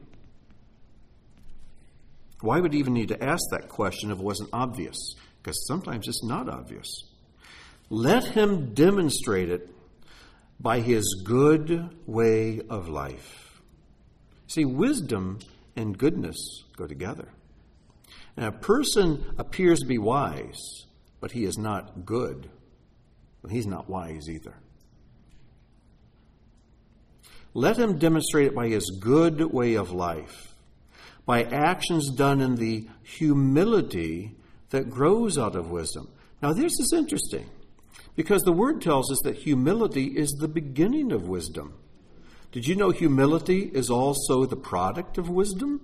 Why would he even need to ask that question if it wasn't obvious? Because sometimes it's not obvious. Let him demonstrate it by his good way of life. See, wisdom and goodness go together. And a person appears to be wise, but he is not good. Well, he's not wise either. Let him demonstrate it by his good way of life, by actions done in the humility that grows out of wisdom. Now, this is interesting, because the word tells us that humility is the beginning of wisdom. Did you know humility is also the product of wisdom?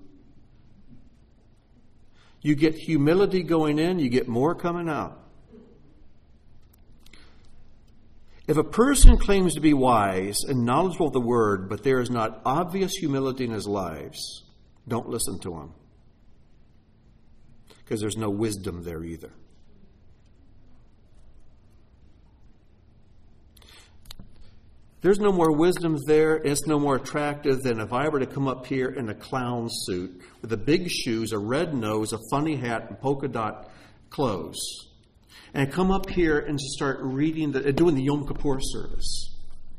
You get humility going in, you get more coming out. If a person claims to be wise and knowledgeable of the word, but there is not obvious humility in his lives, don't listen to him. Because there's no wisdom there either. There's no more wisdom there. It's no more attractive than if I were to come up here in a clown suit with the big shoes, a red nose, a funny hat, and polka dot clothes. And come up here and just start reading, doing the Yom Kippur service.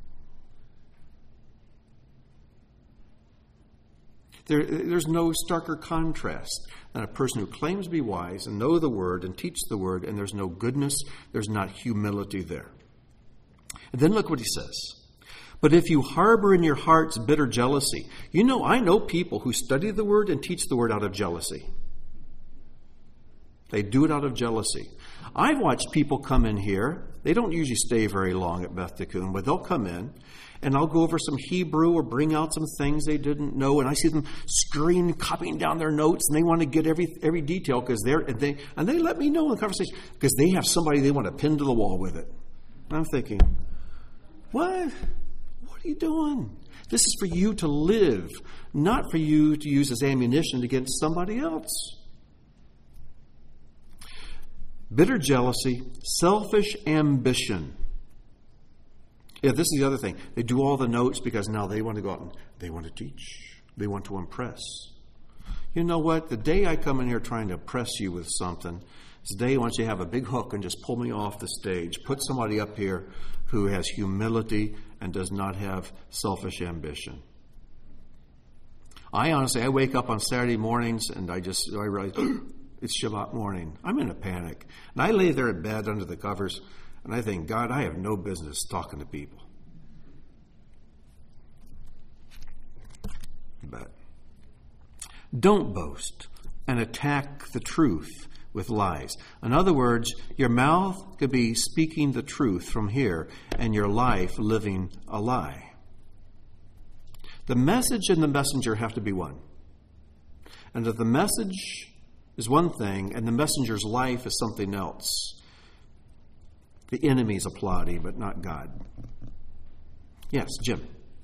There's no starker contrast than a person who claims to be wise and know the word and teach the word, and there's no goodness, there's not humility there. And then look what he says. But if you harbor in your hearts bitter jealousy, I know people who study the word and teach the word out of jealousy. They do it out of jealousy. I've watched people come in here. They don't usually stay very long at Beth Tikkun, but they'll come in, and I'll go over some Hebrew or bring out some things they didn't know, and I see them screaming, copying down their notes, and they want to get every detail because they let me know in the conversation because they have somebody they want to pin to the wall with it. And I'm thinking, what? What are you doing? This is for you to live, not for you to use as ammunition against somebody else. Bitter jealousy, selfish ambition. Yeah, this is the other thing. They do all the notes because now they want to go out and they want to teach. They want to impress. You know what? The day I come in here trying to impress you with something, is the day once you have a big hook and just pull me off the stage, put somebody up here who has humility and does not have selfish ambition. I wake up on Saturday mornings and I realize, it's Shabbat morning. I'm in a panic. And I lay there in bed under the covers and I think, God, I have no business talking to people. But don't boast and attack the truth with lies. In other words, your mouth could be speaking the truth from here and your life living a lie. The message and the messenger have to be one. And if the message is one thing and the messenger's life is something else, the enemy's applauding, but not God. Yes, Jim.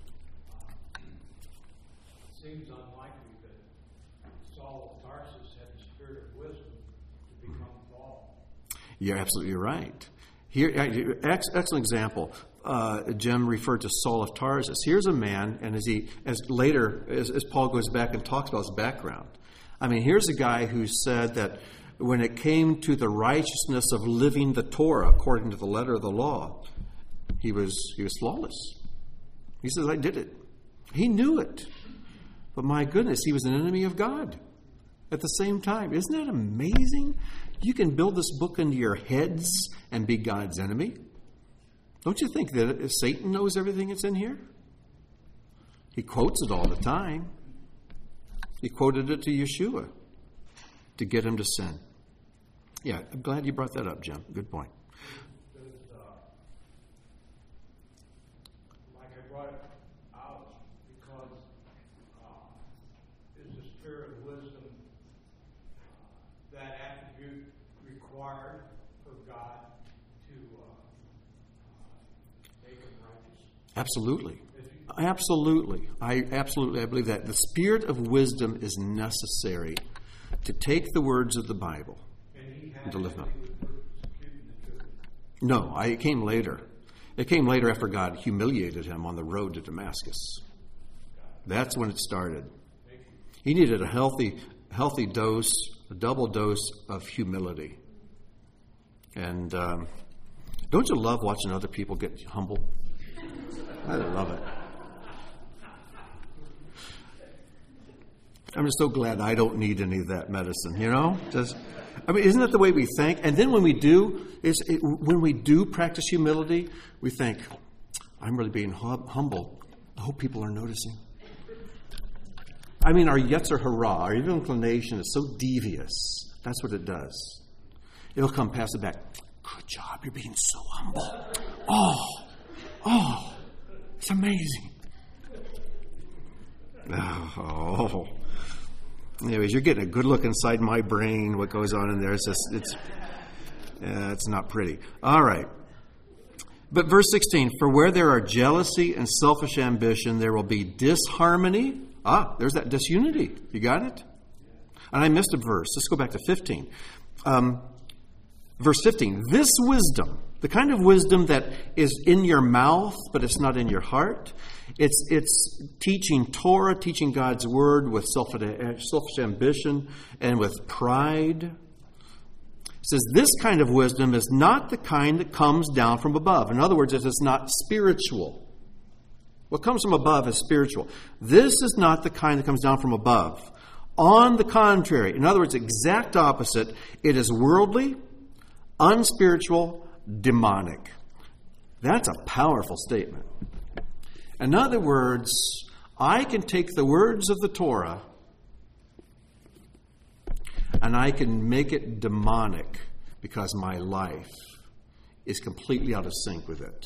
It seems unlikely that Saul of Tarsus had the spirit of wisdom to become Paul. You're absolutely right. Here, excellent example. Jim referred to Saul of Tarsus. Here's a man, and as Paul goes back and talks about his background, I mean, here's a guy who said that when it came to the righteousness of living the Torah according to the letter of the law, he was flawless. He says, I did it. He knew it. But my goodness, he was an enemy of God at the same time. Isn't that amazing? You can build this book into your heads and be God's enemy. Don't you think that Satan knows everything that's in here? He quotes it all the time. He quoted it to Yeshua to get him to sin. Yeah, I'm glad you brought that up, Jim. Good point. Like I brought it out because is the spirit of wisdom that attribute required for God to make him righteous? Absolutely. Absolutely. I believe that. The spirit of wisdom is necessary to take the words of the Bible and to live them. No, it came later. It came later after God humiliated him on the road to Damascus. That's when it started. He needed a healthy dose, a double dose of humility. And don't you love watching other people get humble? I love it. I'm just so glad I don't need any of that medicine, you know? Isn't that the way we think? And then when we do practice humility, we think, I'm really being humble. I hope people are noticing. I mean, our yetzer hara, our evil inclination is so devious. That's what it does. It'll come past the back. Good job, you're being so humble. Oh, it's amazing. Oh. Anyways, you're getting a good look inside my brain, what goes on in there. It's not pretty. All right. But verse 16, for where there are jealousy and selfish ambition, there will be disharmony. There's that disunity. You got it? And I missed a verse. Let's go back to 15. Verse 15, this wisdom, the kind of wisdom that is in your mouth, but it's not in your heart. It's teaching Torah, teaching God's word with selfish ambition and with pride. It says this kind of wisdom is not the kind that comes down from above. In other words, it is not spiritual. What comes from above is spiritual. This is not the kind that comes down from above. On the contrary, in other words, exact opposite, it is worldly, unspiritual, demonic. That's a powerful statement. In other words, I can take the words of the Torah and I can make it demonic because my life is completely out of sync with it.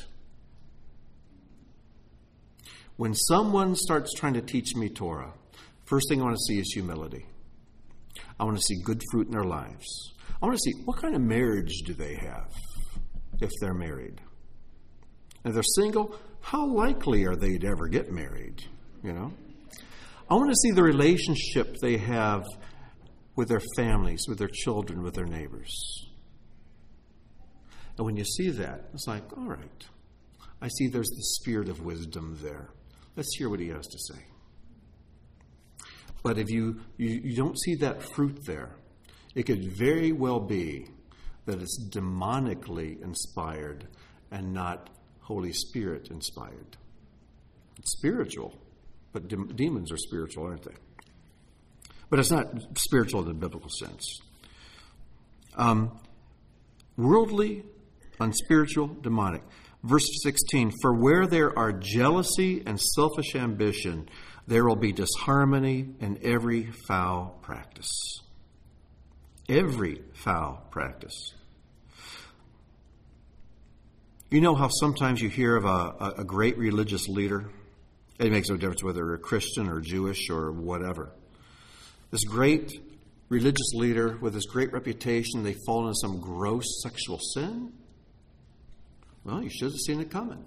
When someone starts trying to teach me Torah, first thing I want to see is humility. I want to see good fruit in their lives. I want to see what kind of marriage do they have if they're married. And if they're single, how likely are they to ever get married? You know? I want to see the relationship they have with their families, with their children, with their neighbors. And when you see that, it's like, all right, I see there's the spirit of wisdom there. Let's hear what he has to say. But if you don't see that fruit there, it could very well be that it's demonically inspired and not Holy Spirit inspired. It's spiritual, but demons are spiritual, aren't they? But it's not spiritual in the biblical sense. Worldly, unspiritual, demonic. Verse 16, for where there are jealousy and selfish ambition, there will be disharmony and every foul practice. Every foul practice. You know how sometimes you hear of a great religious leader? It makes no difference whether they're a Christian or Jewish or whatever. This great religious leader with this great reputation, they fall into some gross sexual sin? Well, you should have seen it coming.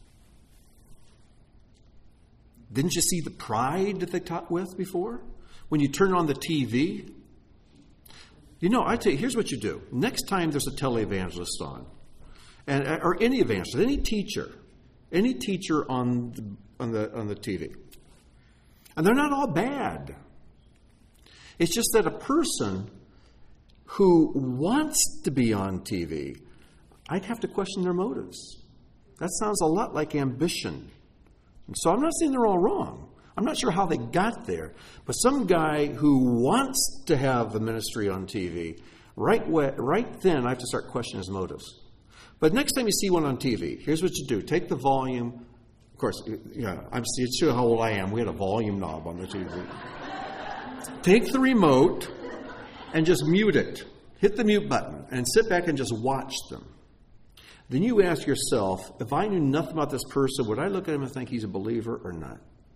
Didn't you see the pride that they taught with before? When you turn on the TV? You know, I tell you, here's what you do. Next time there's a televangelist on, or any evangelist, any teacher on the TV. And they're not all bad. It's just that a person who wants to be on TV, I'd have to question their motives. That sounds a lot like ambition. And so I'm not saying they're all wrong. I'm not sure how they got there. But some guy who wants to have the ministry on TV, right then I have to start questioning his motives. But next time you see one on TV, here's what you do. Take the volume. Of course, it's sure how old I am. We had a volume knob on the TV. Take the remote and just mute it. Hit the mute button and sit back and just watch them. Then you ask yourself, if I knew nothing about this person, would I look at him and think he's a believer or not?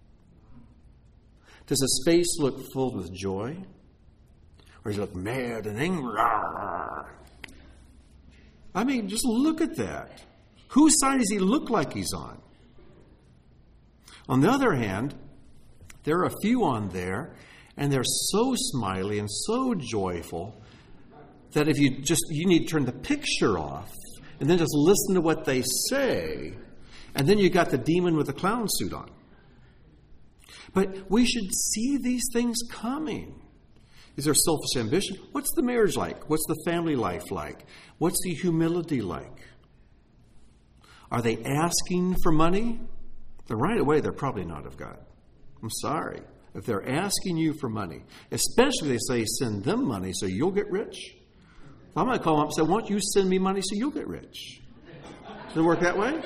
Does his face look filled with joy? Or does he look mad and angry? I mean, just look at that. Whose side does he look like he's on? On the other hand, there are a few on there, and they're so smiley and so joyful that if you need to turn the picture off and then just listen to what they say, and then you got the demon with the clown suit on. But we should see these things coming. Is there selfish ambition? What's the marriage like? What's the family life like? What's the humility like? Are they asking for money? Then right away, they're probably not of God. I'm sorry. If they're asking you for money, especially they say send them money so you'll get rich, well, I'm going to call them up and say, why don't you send me money so you'll get rich? Does it work that way?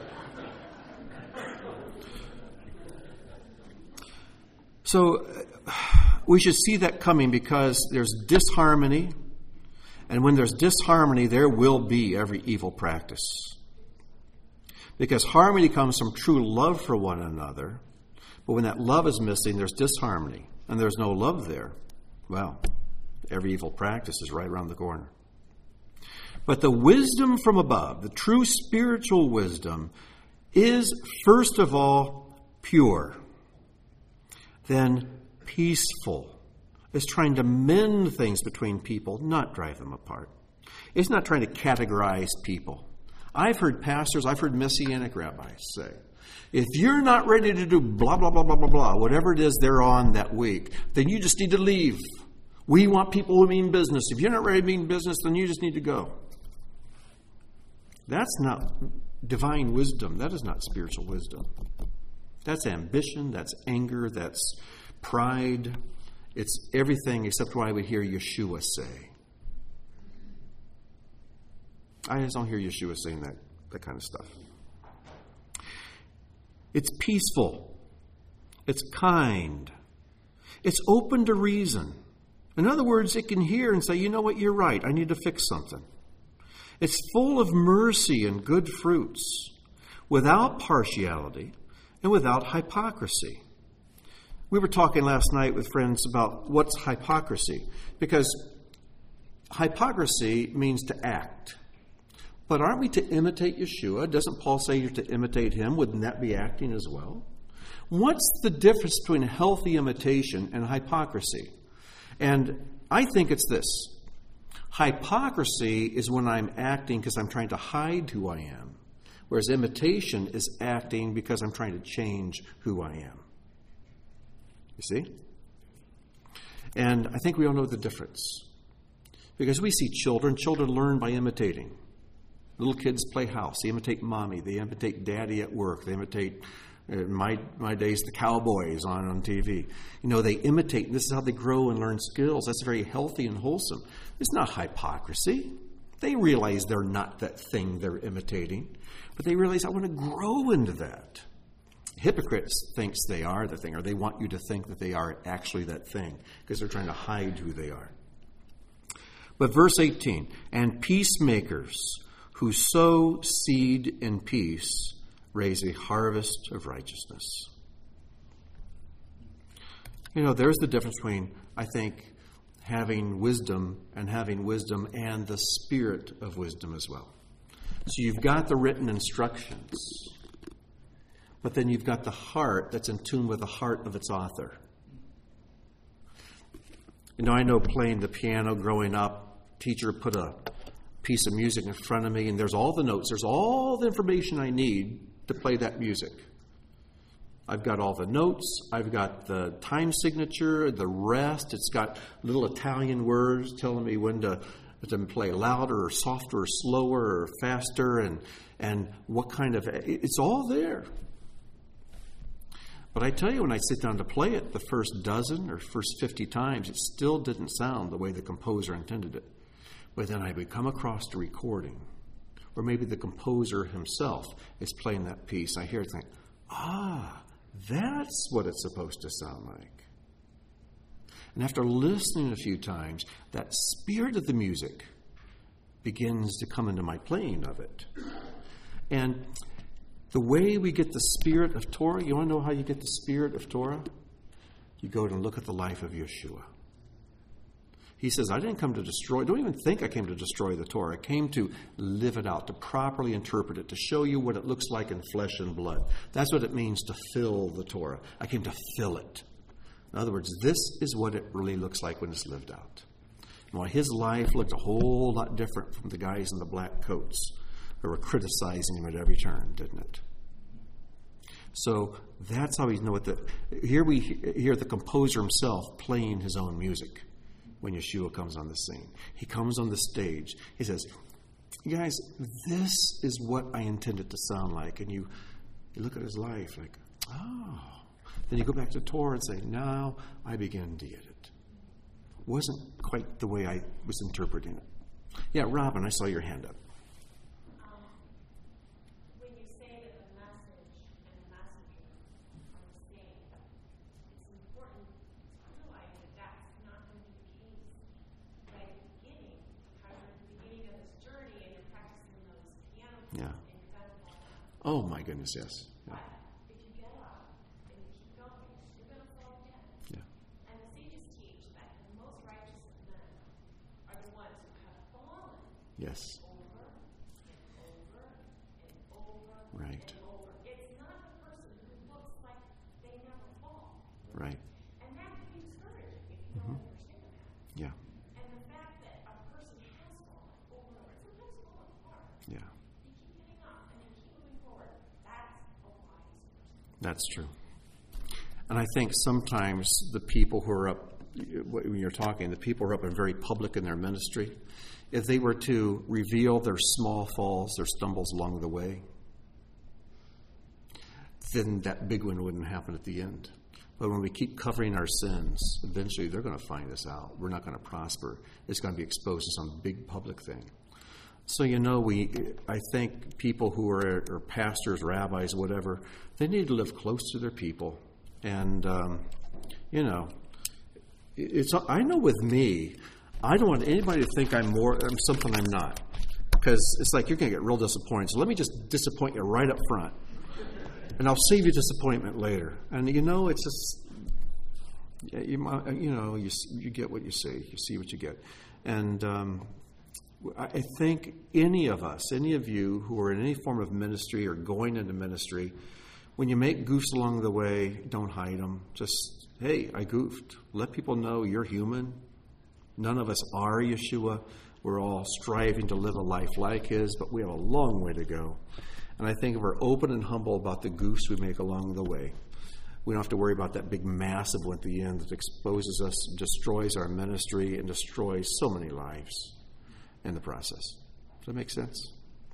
So we should see that coming because there's disharmony. And when there's disharmony, there will be every evil practice. Because harmony comes from true love for one another. But when that love is missing, there's disharmony. And there's no love there. Well, every evil practice is right around the corner. But the wisdom from above, the true spiritual wisdom, is first of all pure. Then peaceful. It's trying to mend things between people, not drive them apart. It's not trying to categorize people. I've heard pastors, I've heard Messianic rabbis say, if you're not ready to do blah, blah, blah, blah, blah, blah, whatever it is they're on that week, then you just need to leave. We want people who mean business. If you're not ready to mean business, then you just need to go. That's not divine wisdom. That is not spiritual wisdom. That's ambition, that's anger, that's pride. It's everything except what I would hear Yeshua say. I just don't hear Yeshua saying that kind of stuff. It's peaceful. It's kind. It's open to reason. In other words, it can hear and say, you know what, you're right. I need to fix something. It's full of mercy and good fruits, without partiality and without hypocrisy. We were talking last night with friends about what's hypocrisy, because hypocrisy means to act. But aren't we to imitate Yeshua? Doesn't Paul say you're to imitate him? Wouldn't that be acting as well? What's the difference between healthy imitation and hypocrisy? And I think it's this. Hypocrisy is when I'm acting because I'm trying to hide who I am, whereas imitation is acting because I'm trying to change who I am. You see? And I think we all know the difference. Because we see children learn by imitating. Little kids play house. They imitate mommy. They imitate daddy at work. They imitate, my days, the cowboys on TV. They imitate. This is how they grow and learn skills. That's very healthy and wholesome. It's not hypocrisy. They realize they're not that thing they're imitating. But they realize, I want to grow into that. Hypocrites thinks they are the thing, or they want you to think that they are actually that thing, because they're trying to hide who they are. But verse 18, and peacemakers who sow seed in peace raise a harvest of righteousness. There's the difference between, I think, having wisdom and the spirit of wisdom as well. So you've got the written instructions, but then you've got the heart that's in tune with the heart of its author. I know playing the piano growing up, teacher put a piece of music in front of me, and there's all the notes, there's all the information I need to play that music. I've got all the notes, I've got the time signature, the rest. It's got little Italian words telling me when to play louder or softer or slower or faster, and what kind of, it's all there. But I tell you, when I sit down to play it the first dozen or first 50 times, it still didn't sound the way the composer intended it. But then I would come across a recording, or maybe the composer himself is playing that piece. I hear it think, that's what it's supposed to sound like. And after listening a few times, that spirit of the music begins to come into my playing of it. And the way we get the spirit of Torah, you want to know how you get the spirit of Torah? You go and look at the life of Yeshua. He says, I didn't come to destroy, don't even think I came to destroy the Torah. I came to live it out, to properly interpret it, to show you what it looks like in flesh and blood. That's what it means to fill the Torah. I came to fill it. In other words, this is what it really looks like when it's lived out. And while his life looked a whole lot different from the guys in the black coats who were criticizing him at every turn, didn't it? So that's how we know what here we hear the composer himself playing his own music when Yeshua comes on the scene. He comes on the stage. He says, you guys, this is what I intended to sound like. And you look at his life like, Then you go back to Torah and say, now I begin to get it. Wasn't quite the way I was interpreting it. Yeah, Robin, I saw your hand up. When you say that the message and the messenger are the same, it's important to realize that that's not going to be the case right at the beginning. Because you're at the beginning of this journey and you're practicing those piano keys and you're kind of all that. Oh my goodness, yes. Yeah. But if you get up and you keep going, you're going to fall again. Yeah. And the sages teach that the most righteous of men are the ones who have fallen Yes. over and over and over Right. and over. It's not the person who looks like they never fall. Right. And that can be discouraging if you don't understand that. Yeah. And the fact that a person has fallen over and over, sometimes fallen apart, Yeah. you keep getting up and you keep moving forward. That's a wise person. That's true. And I think sometimes the people who are up, when you're talking, the people who are up and very public in their ministry, if they were to reveal their small falls, their stumbles along the way, then that big one wouldn't happen at the end. But when we keep covering our sins, eventually they're going to find us out. We're not going to prosper. It's going to be exposed to some big public thing. So, I think people who are pastors, rabbis, whatever, they need to live close to their people. And, I know with me, I don't want anybody to think I'm something I'm not. Because it's like you're going to get real disappointed. So let me just disappoint you right up front. And I'll save you disappointment later. And, it's just, you get what you see. You see what you get. And, I think any of us, any of you who are in any form of ministry or going into ministry, when you make goofs along the way, don't hide them. Just, hey, I goofed. Let people know you're human. None of us are Yeshua. We're all striving to live a life like his, but we have a long way to go. And I think if we're open and humble about the goofs we make along the way, we don't have to worry about that big massive one at the end that exposes us, destroys our ministry, and destroys so many lives in the process. Does that make sense?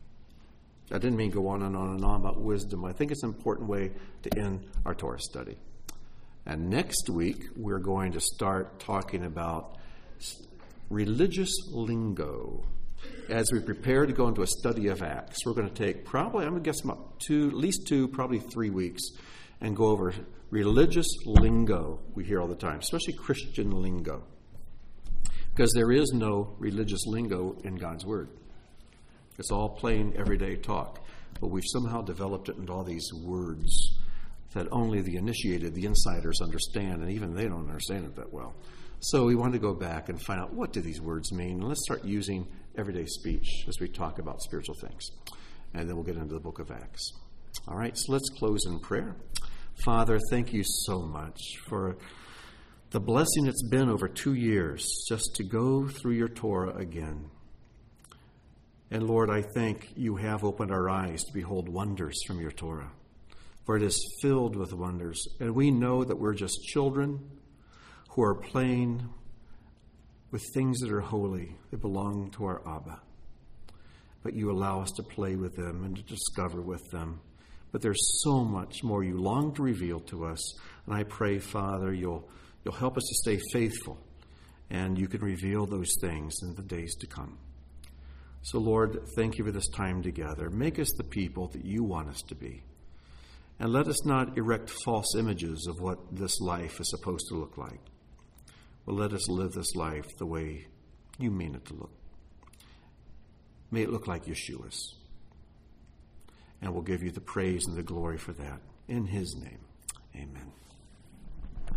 I didn't mean go on and on and on about wisdom. I think it's an important way to end our Torah study. And next week, we're going to start talking about religious lingo. As we prepare to go into a study of Acts, we're going to take probably, I'm going to guess about at least 2, probably 3 weeks, and go over religious lingo we hear all the time, especially Christian lingo. Because there is no religious lingo in God's Word. It's all plain, everyday talk. But we've somehow developed it into all these words that only the initiated, the insiders understand, and even they don't understand it that well. So we want to go back and find out, what do these words mean? And let's start using everyday speech as we talk about spiritual things. And then we'll get into the book of Acts. All right, so let's close in prayer. Father, thank you so much for the blessing it's been over 2 years just to go through your Torah again. And Lord, I think you have opened our eyes to behold wonders from your Torah, for it is filled with wonders. And we know that we're just children who are playing with things that are holy, that belong to our Abba. But you allow us to play with them and to discover with them. But there's so much more you long to reveal to us. And I pray, Father, you'll help us to stay faithful, and you can reveal those things in the days to come. So, Lord, thank you for this time together. Make us the people that you want us to be. And let us not erect false images of what this life is supposed to look like. But let us live this life the way you mean it to look. May it look like Yeshua's. And we'll give you the praise and the glory for that. In his name, amen.